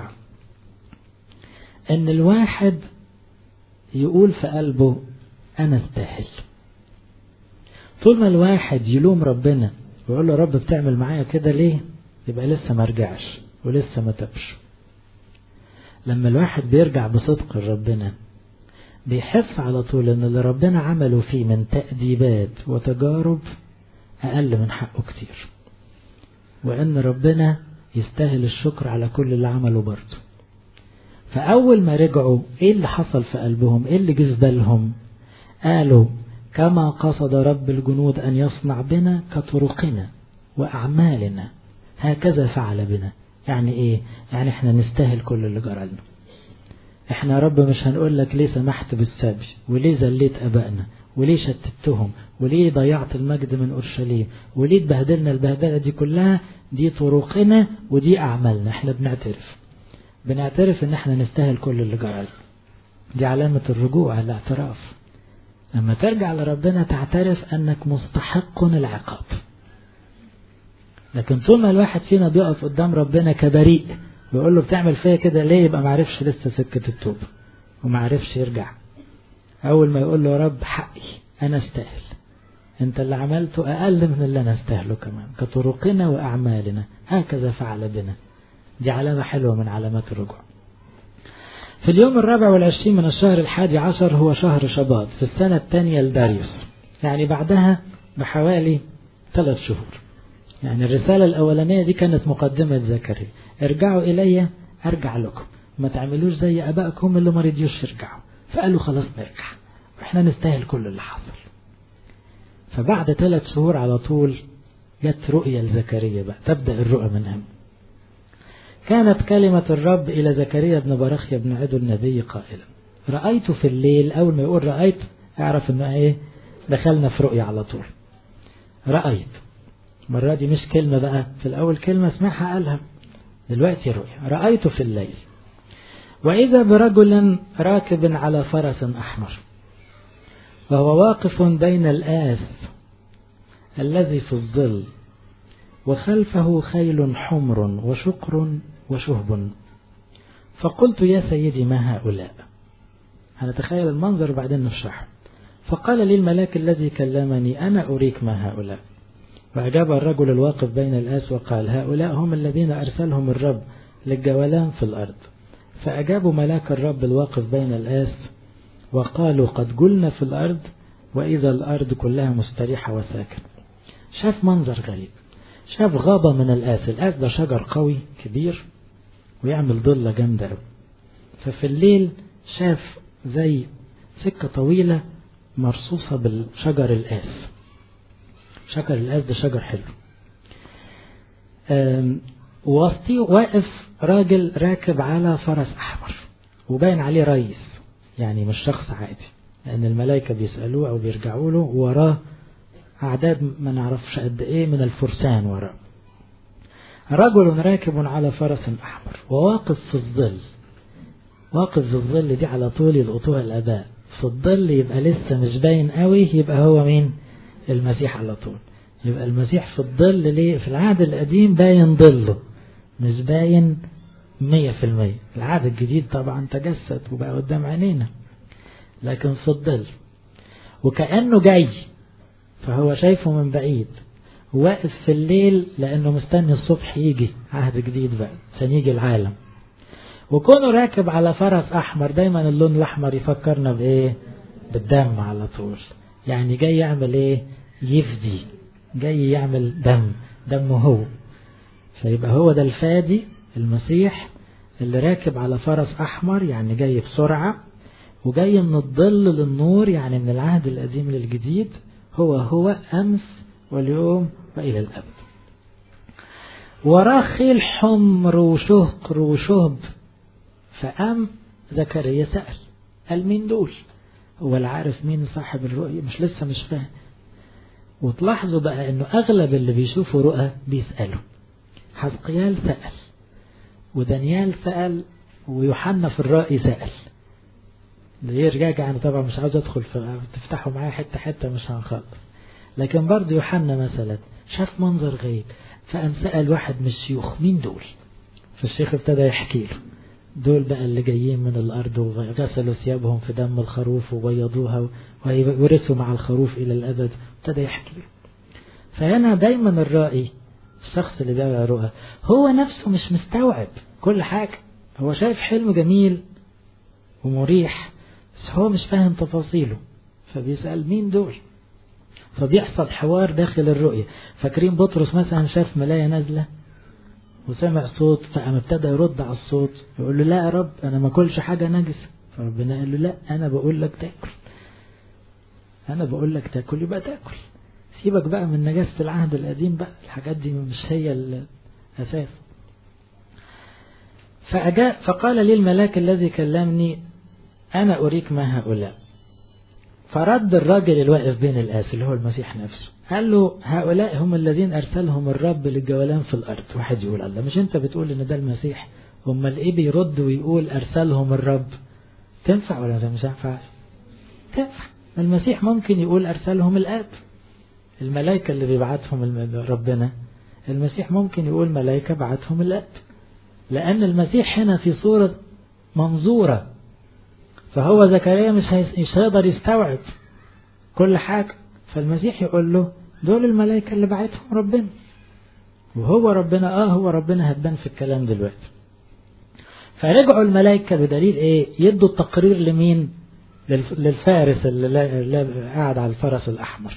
أن الواحد يقول في قلبه أنا استاهل. طول ما الواحد يلوم ربنا ويقول له رب بتعمل معايا كده ليه، يبقى لسه ما رجعش ولسه ما تبش. لما الواحد بيرجع بصدق لربنا بيحس على طول ان اللي ربنا عمله فيه من تأديبات وتجارب اقل من حقه كتير، وان ربنا يستاهل الشكر على كل اللي عمله برضه. فاول ما رجعوا ايه اللي حصل في قلبهم، ايه اللي جه في بالهم؟ قالوا كما قصد رب الجنود ان يصنع بنا كطرقنا واعمالنا هكذا فعل بنا. يعني ايه؟ يعني احنا نستاهل كل اللي جرى لنا. احنا يا رب مش هنقول لك ليه سمحت بالسبي، وليه ذليت ابائنا، وليه شتتهم، وليه ضيعت المجد من اورشليم، وليه اتبهدلنا البهدله دي كلها. دي طرقنا ودي اعمالنا. احنا بنعترف ان احنا نستاهل كل اللي جرى لنا. دي علامه الرجوع، الاعتراف. لما ترجع لربنا تعترف انك مستحق العقاب. لكن طول ما الواحد فينا بيقف قدام ربنا كبريء ويقول له بتعمل فيا كده ليه، يبقى معرفش لسه سكة التوبة ومعرفش يرجع. اول ما يقول له يا رب حقي انا استاهل، انت اللي عملته اقل من اللي انا استاهله كمان، كطرقنا واعمالنا هكذا فعل بنا. دي علامة حلوة من علامات الرجوع. في اليوم 24 من الشهر 11 هو شهر شباط في السنة الثانية لداريوس، يعني بعدها بحوالي 3 شهور. يعني الرسالة الأولانية دي كانت مقدمة زكريا، ارجعوا إلي أرجع لكم، ما تعملوش زي أبائكم اللي ما رضيوش يرجعوا. فقالوا خلاص نرجع وإحنا نستاهل كل اللي حصل. فبعد 3 شهور على طول جت رؤية لزكريا بقى، تبدأ الرؤى من هم. كانت كلمة الرب إلى زكريا بن برخيا بن عدو النبي قائلا رأيت في الليل. أول ما يقول رأيت اعرف إنه إيه، دخلنا في رؤية على طول. رأيت مرة دي مش كلمة بقى، في الأول كلمة اسمعها قالها، دلوقتي رؤية. رأيت في الليل وإذا برجل راكب على فرس أحمر وهو واقف بين الآس الذي في الظل وخلفه خيل حمر وشقر وشهب. فقلت يا سيدي ما هؤلاء؟ هنتخيل المنظر وبعدين نشرح. فقال لي الملاك الذي كلمني أنا أريك ما هؤلاء. وأجاب الرجل الواقف بين الآس وقال هؤلاء هم الذين أرسلهم الرب للجولان في الأرض. فأجابوا ملاك الرب الواقف بين الآس وقالوا قد جلنا في الأرض وإذا الأرض كلها مستريحة وساكن. شاف منظر غريب، شاف غابة من الآس. الآس ده شجر قوي كبير ويعمل ضلة جامدة قوي. ففي الليل شاف زي سكة طويلة مرصوصة بالشجر الآس. شجر الآس ده شجر حلو. ووسطيه واقف راجل راكب على فرس أحمر وباين عليه رئيس، يعني مش شخص عادي، لأن الملائكة بيسألوه أو بيرجعوا له وراه أعداد ما نعرفش قد إيه من الفرسان وراه. رجل راكب على فرس أحمر وواقف في الظل. واقف في الظل دي على طول يلقطوها الآباء. في الظل يبقى لسه مش باين قوي، يبقى هو مين؟ المسيح على طول. يبقى المسيح في الظل ليه؟ في العهد القديم باين ظله مش باين 100%. العهد الجديد طبعا تجسد وبقى قدام عينينا، لكن في الظل وكأنه جاي، فهو شايفه من بعيد. واقف في الليل لأنه مستني الصبح يجي عهد جديد بقى عشان يجي العالم. وكونه راكب على فرس أحمر، دايما اللون الأحمر يفكرنا بإيه؟ بالدم على طول. يعني جاي يعمل إيه؟ يفدي، جاي يعمل دمه هو. فيبقى هو ده الفادي المسيح اللي راكب على فرس أحمر، يعني جاي بسرعة وجاي من الظل للنور، يعني من العهد القديم للجديد. هو أمس واليوم وإلى الأبد. وراه خيل حمر وشهقر وشهب. فقام زكريا سأل، قال مين دول؟ هو اللي عارف مين صاحب الرؤية لسه مش فاهم. وتلاحظوا بقى انه اغلب اللي بيشوفوا رؤى بيسألوا. حزقيال سأل ودانيال سأل ويوحنا في الرأي سأل. ده يرجع انا طبعا مش عاوز ادخل تفتحوا معايا حتة مش هنخلص. لكن برضه يوحنا مثلا شاف منظر غريب فقام سأل واحد من الشيوخ مين دول؟ فالشيخ ابتدى يحكي له دول بقى اللي جايين من الأرض وغسلوا ثيابهم في دم الخروف وبيضوها وورثوا مع الخروف إلى الأبد. ابتدى يحكي. فهنا دايما الرائي الشخص اللي بيقرأ رؤى هو نفسه مش مستوعب كل حاجة. هو شايف حلم جميل ومريح، بس هو مش فاهم تفاصيله، فبيسأل مين دول؟ فبيحصل حوار داخل الرؤية. فاكرين بطرس مثلا شاف ملاية نازلة وسمع صوت، فقام ابتدى يرد على الصوت يقول له لا يا رب أنا ما كلش حاجة نجسة. فربنا قال له لا، أنا بقول لك تاكل، أنا بقول لك تاكل يبقى تاكل، سيبك بقى من نجاسة العهد القديم بقى، الحاجات دي مش هي الأساس. فقال لي الملاك الذي كلمني أنا أريك ما هؤلاء. فرد الراجل الواقف بين الآس اللي هو المسيح نفسه، قال له هؤلاء هم الذين أرسلهم الرب للجولان في الأرض. واحد يقول الله، مش أنت بتقول إن ده المسيح؟ هم الإيه بيرد ويقول أرسلهم الرب؟ تنفع ولا مش تنفع؟ تنفع. المسيح ممكن يقول أرسلهم الآب، الملائكة اللي بيبعتهم ربنا، المسيح ممكن يقول ملائكة بعتهم الآب، لأن المسيح هنا في صورة منظورة، فهو زكريا مش هيقدر يستوعب كل حاجة، فالمسيح يقول له دول الملائكة اللي بعتهم ربنا، وهو ربنا هو ربنا هتبان في الكلام دلوقتي. فرجعوا الملائكة بدليل ايه؟ يدوا التقرير لمين؟ للفارس اللي قاعد على الفرس الأحمر،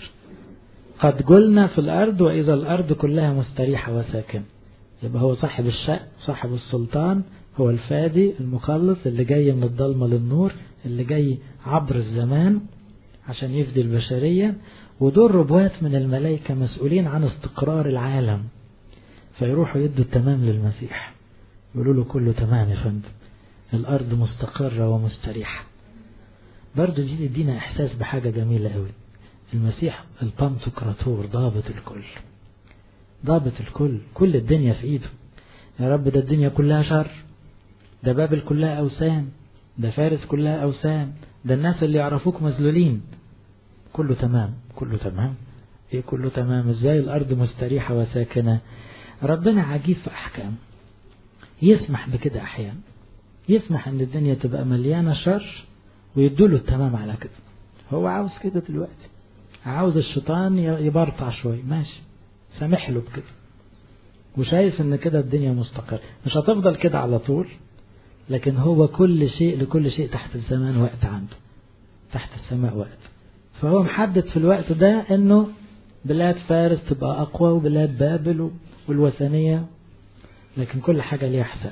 قد قلنا في الأرض وإذا الأرض كلها مستريحة وساكنة. يبقى هو صاحب الشأن، صاحب السلطان، هو الفادي المخلص اللي جاي من الظلمة للنور، اللي جاي عبر الزمان عشان يفدي البشرية. ودول ربوات من الملائكة مسؤولين عن استقرار العالم، فيروحوا يدوا التمام للمسيح، يقولوا له كله تمام يا فندم، الأرض مستقرة ومستريحة. برضو دي يدينا إحساس بحاجة جميلة قوي، المسيح البانتوكراتور، ضابط الكل، ضابط الكل، كل الدنيا في إيده. يا رب ده الدنيا كلها شر، ده بابل كلها أوثان، ده فارس كلها أوثان، ده الناس اللي يعرفوك مذلولين، كله تمام، كله تمام. ايه كله تمام ازاي؟ الأرض مستريحة وساكنة. ربنا عجيب في أحكام، يسمح بكده أحيانا، يسمح ان الدنيا تبقى مليانة شر ويدوله التمام على كده. هو عاوز كده دلوقتي، عاوز الشيطان يبرطع شوي، ماشي، سامح له بكده، وشايف ان كده الدنيا مستقرة. مش هتفضل كده على طول، لكن هو كل شيء لكل شيء تحت الزمان وقت عنده، تحت السماء وقت. فهو محدد في الوقت ده انه بلاد فارس تبقى اقوى وبلاد بابل والوثنية، لكن كل حاجة ليها حساب.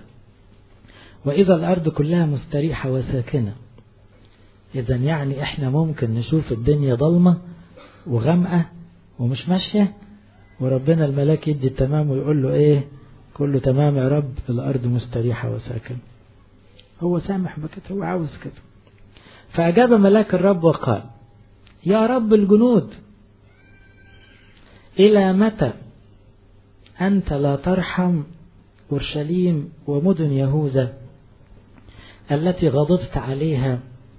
واذا الارض كلها مستريحة وساكنة، اذا يعني احنا ممكن نشوف الدنيا ضلمة وغمقة ومش ماشية، وربنا الملاك يدي التمام ويقول له ايه؟ كله تمام يا رب، الارض مستريحة وساكنة. هو سامح بكده، هو عاوز كده. فأجاب ملاك الرب وقال يا رب الجنود، إلى متى أنت لا ترحم أورشليم ومدن يهوذا التي غضبت عليها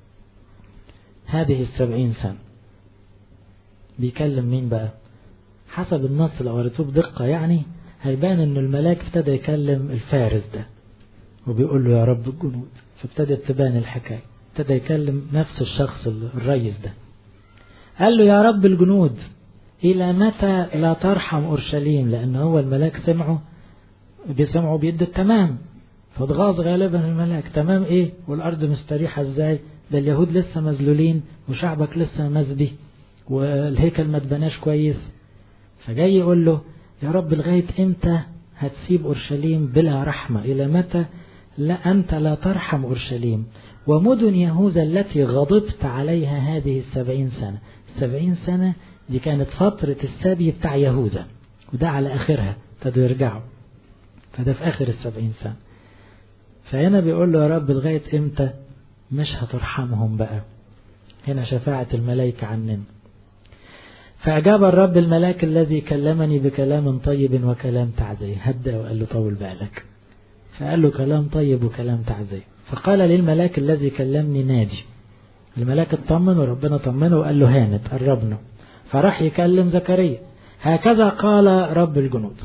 هذه 70 سنة؟ بيكلم مين بقى؟ حسب النص لو قريتوه بدقة يعني هيبان أن الملاك ابتدى يكلم الفارس ده وبيقول له يا رب الجنود، فابتدت تبان الحكاية، ابتدى يكلم نفس الشخص الرئيس ده. قال له يا رب الجنود، إلى متى لا ترحم أورشليم؟ لأن هو الملاك بيسمعوا بيد التمام، فاتغاظ غالبا الملاك. تمام ايه والأرض مستريحة ازاي؟ ده اليهود لسه مذلولين وشعبك لسه مذبي والهيكل ما اتبناش كويس. فجاي يقول له يا رب لغاية امتى هتسيب أورشليم بلا رحمة؟ إلى متى لا أنت لا ترحم أورشليم ومدن يهوذا التي غضبت عليها هذه 70 سنة؟ 70 سنة دي كانت فترة السبي بتاع يهوذا، وده على آخرها ابتدوا يرجعوا، فده في آخر 70 سنة. فهنا بيقول له يا رب لغاية امتى مش هترحمهم بقى؟ هنا شفاعة الملائكة عننا. فأجاب الرب الملاك الذي كلمني بكلام طيب وكلام تعزية. هدأ وقال له طول بالك، فقال له كلام طيب وكلام تعزية. فقال للملاك الذي كلمني نادي. الملاك اطمن وربنا طمنه وقال له هانت قربنا. فراح يكلم زكريا، هكذا قال رب الجنود.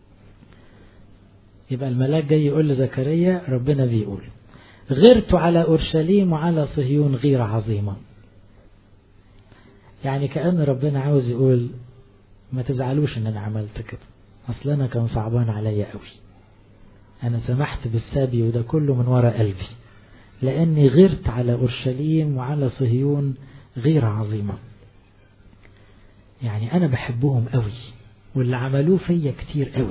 يبقى الملاك جاي يقول لزكريا ربنا بيقول غيرت على أورشليم وعلى صهيون غيرة عظيمة. يعني كأن ربنا عاوز يقول ما تزعلوش ان انا عملت كده، اصل انا كان صعبان عليا قوي، انا سمحت بالسبي وده كله من وراء قلبي، لأني غيرت على أورشليم وعلى صهيون غيرة عظيمة. يعني أنا بحبهم قوي، واللي عملوه فيا كتير قوي،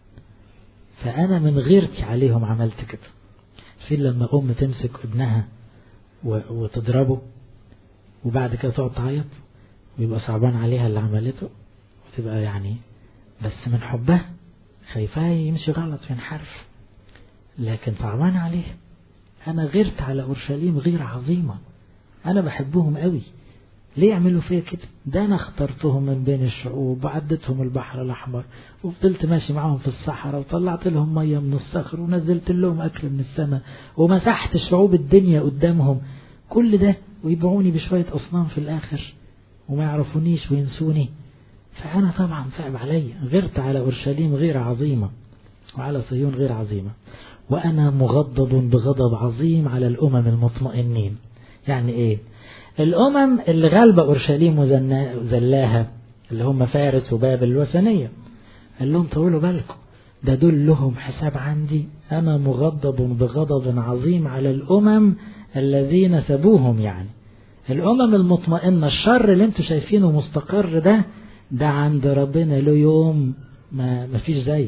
فأنا من غيرتي عليهم عملت كده. في لما أم تمسك ابنها وتضربه وبعد كده تقعد تعيط ويبقى صعبان عليها اللي عملته، وتبقى يعني بس من حبها خايفاه يمشي غلط وينحرف، لكن صعبان عليه. أنا غيرت على أورشليم غيرة عظيمة، أنا بحبهم قوي، ليه يعملوا فيا كده؟ ده أنا اخترتهم من بين الشعوب وعدتهم البحر الأحمر وفضلت ماشي معهم في الصحراء وطلعت لهم مية من الصخر ونزلت لهم أكل من السماء ومسحت شعوب الدنيا قدامهم، كل ده ويبيعوني بشوية أصنام في الآخر وما يعرفونيش وينسوني. فأنا طبعا صعب علي، غيرت على أورشليم غير عظيمة وعلى صهيون غير عظيمة. وأنا مغضب بغضب عظيم على الأمم المطمئنين. يعني إيه؟ الأمم اللي غالبة أورشليم وزلاها اللي هم فارس وبابل الوثنية، قال لهم طولوا بالكم، ده دول لهم حساب عندي. أنا مغضب بغضب عظيم على الأمم الذين سبوهم. يعني الأمم المطمئنة، الشر اللي انتوا شايفينه مستقر ده عند ربنا له يوم ما فيش زيه.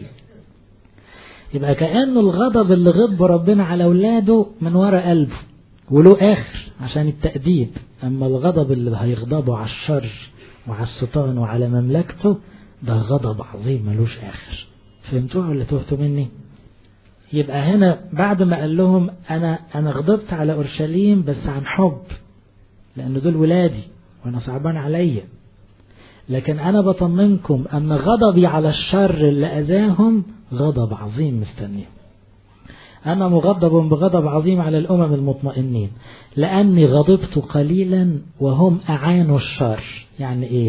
يبقى كأنه الغضب اللي غضب ربنا على أولاده من وراء قلبه وله آخر عشان التأديب. أما الغضب اللي هيغضبه على الشر وعلى الشيطان وعلى مملكته ده غضب عظيم ملوش آخر. فهمتوه ولا تهتوا مني؟ يبقى هنا بعد ما قال لهم أنا غضبت على أورشليم بس عن حب، لأن دول ولادي وأنا صعبان عليا، لكن أنا بطمنكم أن غضبي على الشر اللي أذاهم غضب عظيم مستنيه. أنا مغضب بغضب عظيم على الأمم المطمئنين لأني غضبت قليلا وهم أعانوا الشر. يعني إيه؟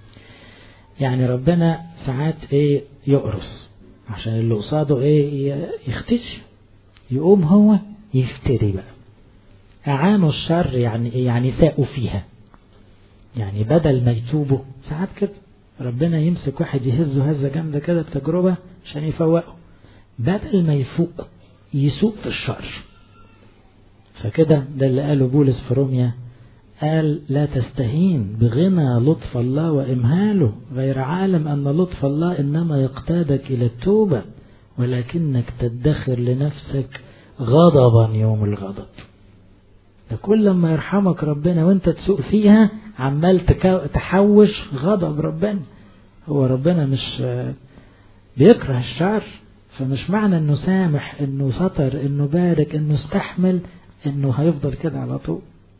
يعني ربنا ساعات يقرص عشان اللي قصاده يختش، يقوم هو يفتري بقى. أعانوا الشر يعني إيه؟ يعني ساقوا فيها. يعني بدل ما يتوبوا ساعات كده ربنا يمسك واحد يهزه هزة جامدة كده بتجربة عشان يفوقه، بدل ما يفوق يسوق في الشر. فكده ده اللي قاله بولس في روميا، قال لا تستهين بغنى لطف الله وإمهاله، غير عالم أن لطف الله إنما يقتادك إلى التوبة، ولكنك تدخر لنفسك غضبا يوم الغضب. ده كل ما يرحمك ربنا وانت تسوق فيها عمال تحوش غضب ربنا. هو ربنا مش بيكره الشر، فمش معنى انه سامح انه ستر انه بارك انه استحمل انه هيفضل كده على طول.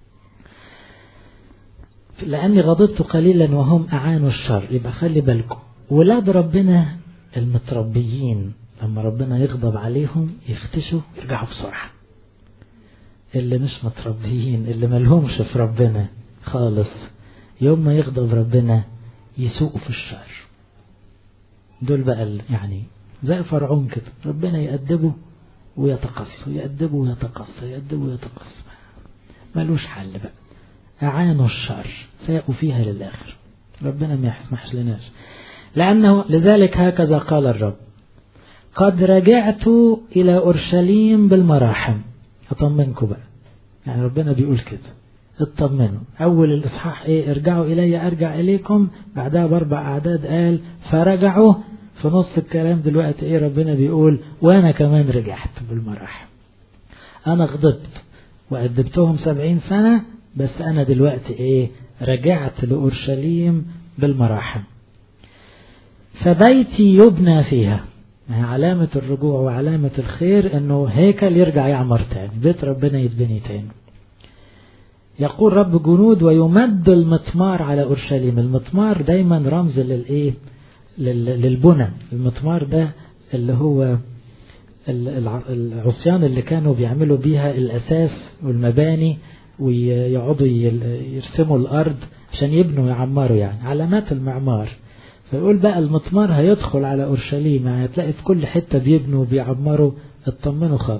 لاني غضبت قليلا وهم اعانوا الشر. يبقى خلي بالكم ولاد ربنا المتربيين لما ربنا يغضب عليهم يختشوا يرجعوا بسرعة. اللي مش متربيين اللي ملهمش في ربنا خالص يوم ما يغضب ربنا يسوقوا في الشر. دول بقى يعني زي فرعون كده، ربنا يأدبه ويتقص يأدبه ويتقص يأدبه ويتقص، ملوش حل بقى. أعانوا الشر ساقوا فيها للآخر، ربنا ما يسمحش لناش. لأنه لذلك هكذا قال الرب قد رجعت إلى أورشليم بالمراحم. أطمنكم بقى، يعني ربنا بيقول كده اطمنوا. أول الإصحاح ارجعوا إلي أرجع إليكم، بعدها ب4 أعداد قال فرجعوا. في نص الكلام دلوقتي ربنا بيقول وأنا كمان رجعت بالمراحم. أنا غضبت وأدبتهم 70 سنة، بس أنا دلوقتي رجعت لأورشليم بالمراحم. فبيتي يبنى فيها، علامة الرجوع وعلامة الخير انه هيكل يرجع يعمر تاني، بيت ربنا يتبني تاني. يقول رب جنود ويمد المطمار على أورشليم. المطمار دايما رمز للبنى. المطمار ده اللي هو العصيان اللي كانوا بيعملوا بيها الأساس والمباني ويقعدوا يرسموا الأرض عشان يبنوا يعمروا، يعني علامات المعمار. فيقول بقى المطمار هيدخل على أورشليم، يعني هتلاقي في كل حتة بيبنوا وبيعمروا. اطمنوا خالص.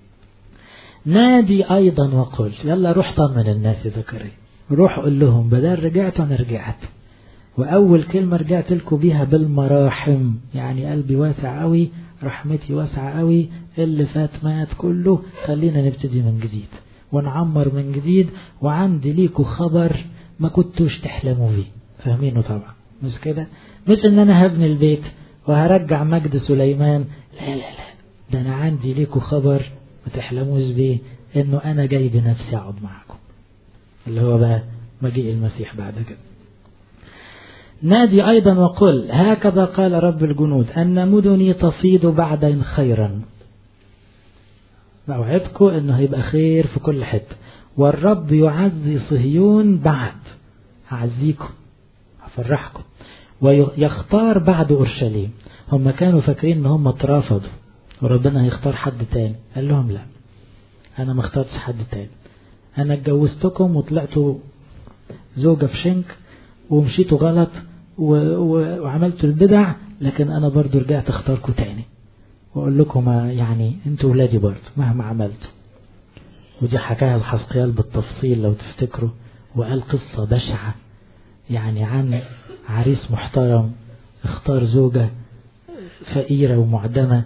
نادي أيضا وقل، يلا روح طمن الناس يا زكريا، روح قل لهم بدل رجعت أنا رجعت. وأول كلمة رجعت لكم بيها بالمراحم، يعني قلبي واسع قوي، رحمتي واسعة قوي، اللي فات مات كله، خلينا نبتدي من جديد. ونعمر من جديد، وعندي ليكوا خبر ما كنتوش تحلموا بيه. فاهمينه طبعا مش كده؟ مش ان انا هبني البيت وهرجع مجد سليمان، لا لا لا، ده انا عندي ليكوا خبر ما تحلموش بيه، انه انا جاي بنفسي اقعد معكم، اللي هو بقى مجيء المسيح بعد كده. نادي أيضا وقل هكذا قال رب الجنود أن مدني تفيض بعد خيرا. بوعدكم أنه هيبقى خير في كل حتة. والرب يعزي صهيون بعد، هعزيكم هفرحكم. ويختار بعد أورشليم. هم كانوا فاكرين ان هم اترفضوا وربنا هيختار حد تاني، قال لهم لا، أنا ما اخترتش حد تاني، أنا اتجوزتكم وطلعتوا زوجة في شنك ومشيتوا غلط وعملتوا البدع، لكن أنا برضو رجعت اختاركم تاني وأقول لكم يعني أنتوا ولادي برضو مهما عملتوا. ودي حكاها الحسقيال بالتفصيل لو تفتكروا، وقال قصة بشعة يعني عن عريس محترم اختار زوجة فقيرة ومعدمة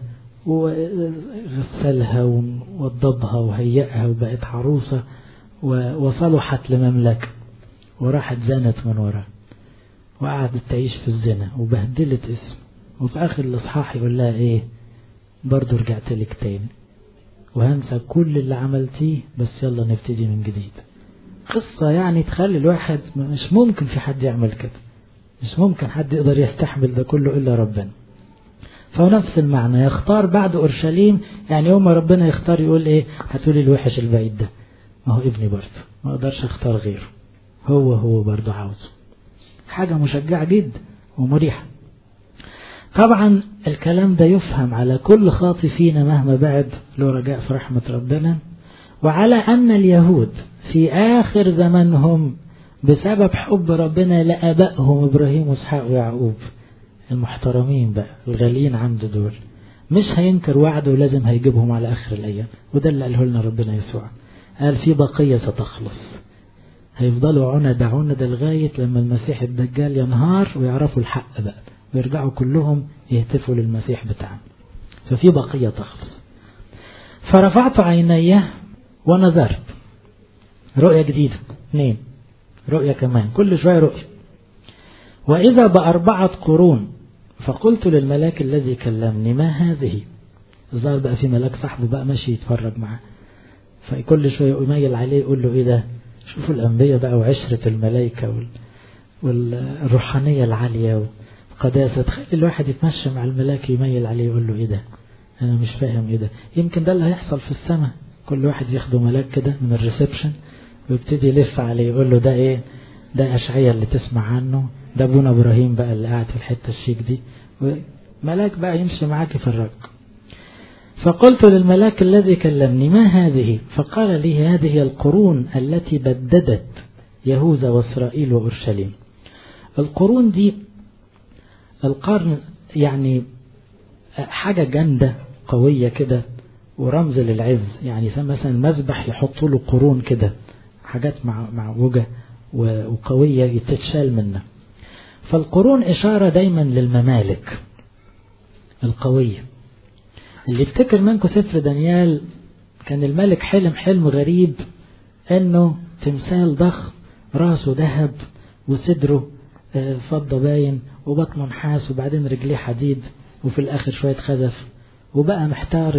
وغسلها ووضبها وهيئها وبقت عروسة وصلحت لمملكة، وراحت زانت من وراء وقعدت تعيش في الزنا وبهدلت اسم، وفي آخر الإصحاح يقول لها ايه، برضو رجعت لك تاني وهنسى كل اللي عملتيه، بس يلا نبتدي من جديد. قصة يعني تخلي الواحد مش ممكن في حد يعمل كده، مش ممكن حد يقدر يستحمل ده كله إلا ربنا. فهو نفس المعنى، يختار بعد أورشليم، يعني يوم ما ربنا يختار يقول ايه، هتقولي الوحش البعيد ده ما هو ابني برضه ما اقدرش اختار غيره، هو برضه عاوزه. حاجة مشجعة جدا ومريحة. طبعا الكلام ده يفهم على كل خاطئ فينا مهما بعد له رجاء في رحمة ربنا، وعلى أن اليهود في آخر زمنهم بسبب حب ربنا لآبائهم إبراهيم وإسحاق ويعقوب المحترمين بقى الغاليين عنده دول، مش هينكر وعده ولازم هيجيبهم على آخر الأيام. وده اللي قاله لنا ربنا يسوع، قال في بقية ستخلص، هيفضلوا عند لغاية لما المسيح الدجال ينهار ويعرفوا الحق بقى ويرجعوا كلهم يهتفوا للمسيح بتاعهم. ففي بقية تخلص. فرفعت عيني ونظرت، رؤية جديدة، 2 رؤية كمان، كل شوية رؤية. وإذا ب4 قرون، فقلت للملاك الذي كلمني ما هذه؟ الظاهر بقى في ملاك صاحبه بقى ماشي يتفرج معاه، فكل شوية يميل عليه يقول له ايه ده؟ شوفوا الأنبياء بقى وعشرة الملائكة والروحانية العالية وقداسة. تخيل الواحد يتمشى مع الملاك يميل عليه يقول له ايه ده؟ أنا مش فاهم ايه ده. يمكن ده اللي هيحصل في السماء، كل واحد ياخده ملاك كده من الريسبشن ويبتدي يلف عليه يقول له ده ايه؟ ده أشعياء اللي تسمع عنه، ده ابونا إبراهيم بقى اللي قاعد في الحتة الشيك دي، ملاك بقى يمشي معاك يفرجك. فقلت للملاك الذي كلمني ما هذه؟ فقال لي هذه القرون التي بددت يهوذا وإسرائيل وأورشليم. القرون دي القرن يعني حاجة جامدة قوية كده ورمز للعز، يعني مثلا مذبح يحطوا له قرون كده، حاجات معوجة وقوية يتشال منها. فالقرون إشارة دايما للممالك القوية. اللي يفتكر منكم سفر دانيال، كان الملك حلم غريب انه تمثال ضخم راسه ذهب وصدره فضة باين وبطنه نحاس وبعدين رجليه حديد وفي الاخر شوية خزف، وبقى محتار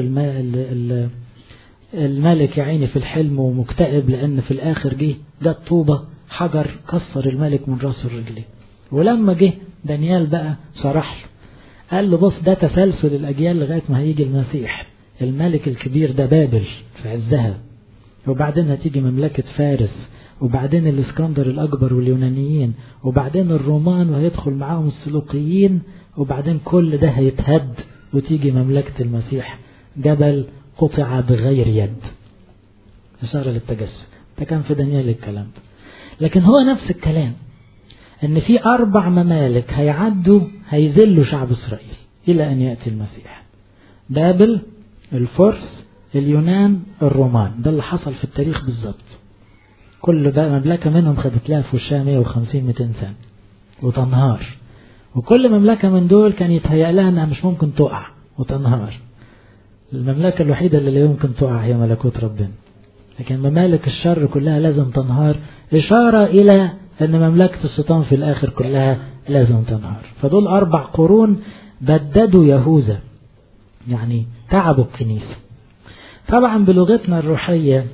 الملك يا عيني في الحلم ومكتئب، لان في الاخر جت طوبة حجر كسر الملك من راسه الرجليه. ولما جه دانيال بقى شرح له، قال له بص ده تسلسل الأجيال لغاية ما هيجي المسيح. الملك الكبير ده بابل في عزها، وبعدين هتيجي مملكة فارس، وبعدين الاسكندر الأكبر واليونانيين، وبعدين الرومان وهيدخل معاهم السلوقيين، وبعدين كل ده هيتهد وتيجي مملكة المسيح. جبل قطع بغير يد، إشارة للتجسد. ده كان في دانيال الكلام ده. لكن هو نفس الكلام ان في 4 ممالك هيعدوا هيذلوا شعب اسرائيل الى ان يأتي المسيح. بابل، الفرس، اليونان، الرومان. ده اللي حصل في التاريخ بالظبط. كل بقى مملكة منهم خدت لها في وشها 150-200 سنة وتنهار، وكل مملكة من دول كان يتهيأ لها انها مش ممكن تقع وتنهار. المملكة الوحيدة اللي لا يمكن تقع هي ملكوت ربنا، لكن ممالك الشر كلها لازم تنهار، إشارة إلى أن مملكة الشيطان في الآخر كلها لازم تنهار. فدول 4 قرون بددوا يهوذا، يعني تعبوا الكنيسة. طبعا بلغتنا الروحية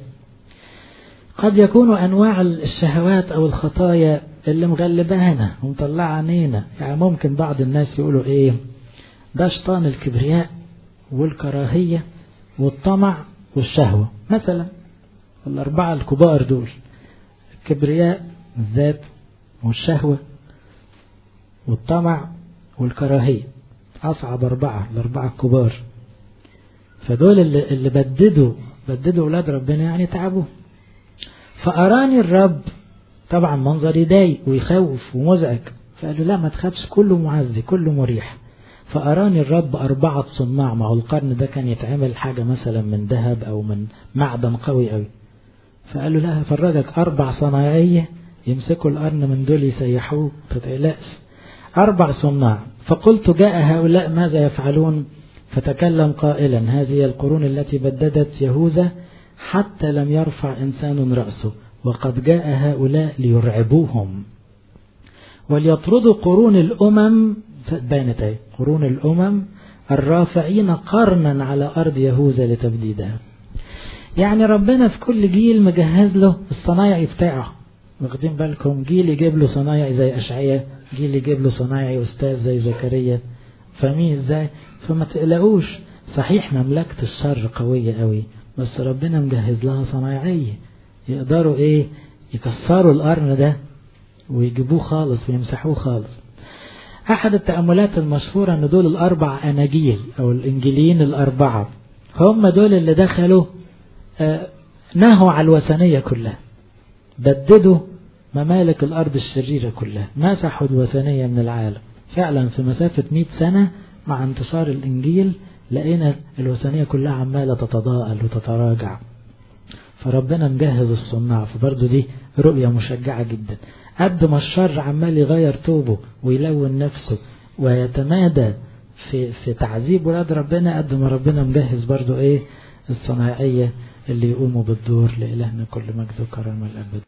قد يكون أنواع الشهوات أو الخطايا اللي مغلبانا ومطلع عينينا. يعني ممكن بعض الناس يقولوا إيه ده شيطان الكبرياء والكراهية والطمع والشهوة مثلا، 4 الكبار دول، الكبرياء الذات والشهوة والطمع والكراهية، أصعب 4 الكبار. فدول اللي بددوا أولاد ربنا، يعني تعبوا. فأراني الرب، طبعا منظر يضايق ويخوف ومزعج، فقالوا لا ما تخافش، كله معزي كله مريح. فأراني الرب 4 صناع، مع القرن ده كان يتعمل حاجة مثلا من ذهب أو من معدن قوي قوي، فقالوا لا هفرجك 4 صنايعية يمسكوا القرن من دول يسيحوه، تتقلقش. 4 صناع. فقلت جاء هؤلاء ماذا يفعلون؟ فتكلم قائلا هذه القرون التي بددت يهوذا حتى لم يرفع إنسان رأسه، وقد جاء هؤلاء ليرعبوهم وليطردوا قرون الأمم. بانت اهي قرون الأمم الرافعين قرنا على أرض يهوذا لتبديدها. يعني ربنا في كل جيل مجهز له الصنايعي بتاعه، واخدين بالكم؟ جيل يجيب له صنايعي زي أشعياء، جيل يجيب له صنايعي أستاذ زي زكريا. فاهمين ازاي؟ فما تقلقوش، صحيح مملكة الشر قوية قوي، بس ربنا مجهز لها صنايعية يقدروا ايه يكسروا القرن ده ويجيبوه خالص ويمسحوه خالص. أحد التأملات المشهورة أن دول 4 أناجيل أو الإنجيليين 4 هم دول اللي دخلوا نهوا على الوثنية كلها، بددوا ممالك الأرض الشريرة كلها، مسحوا الوثنية من العالم. فعلا في مسافة 100 سنة مع انتشار الإنجيل لقينا الوثنية كلها عمالة تتضاءل وتتراجع. فربنا مجهز الصناع. فبرضو دي رؤية مشجعة جدا. قد ما الشر عمال يغير توبه ويلون نفسه ويتمادى في تعذيب ولاد ربنا، قد ما ربنا مجهز برضو ايه الصناعية اللي يقوموا بالدور. لإلهنا كل مجد وكرم الأبد.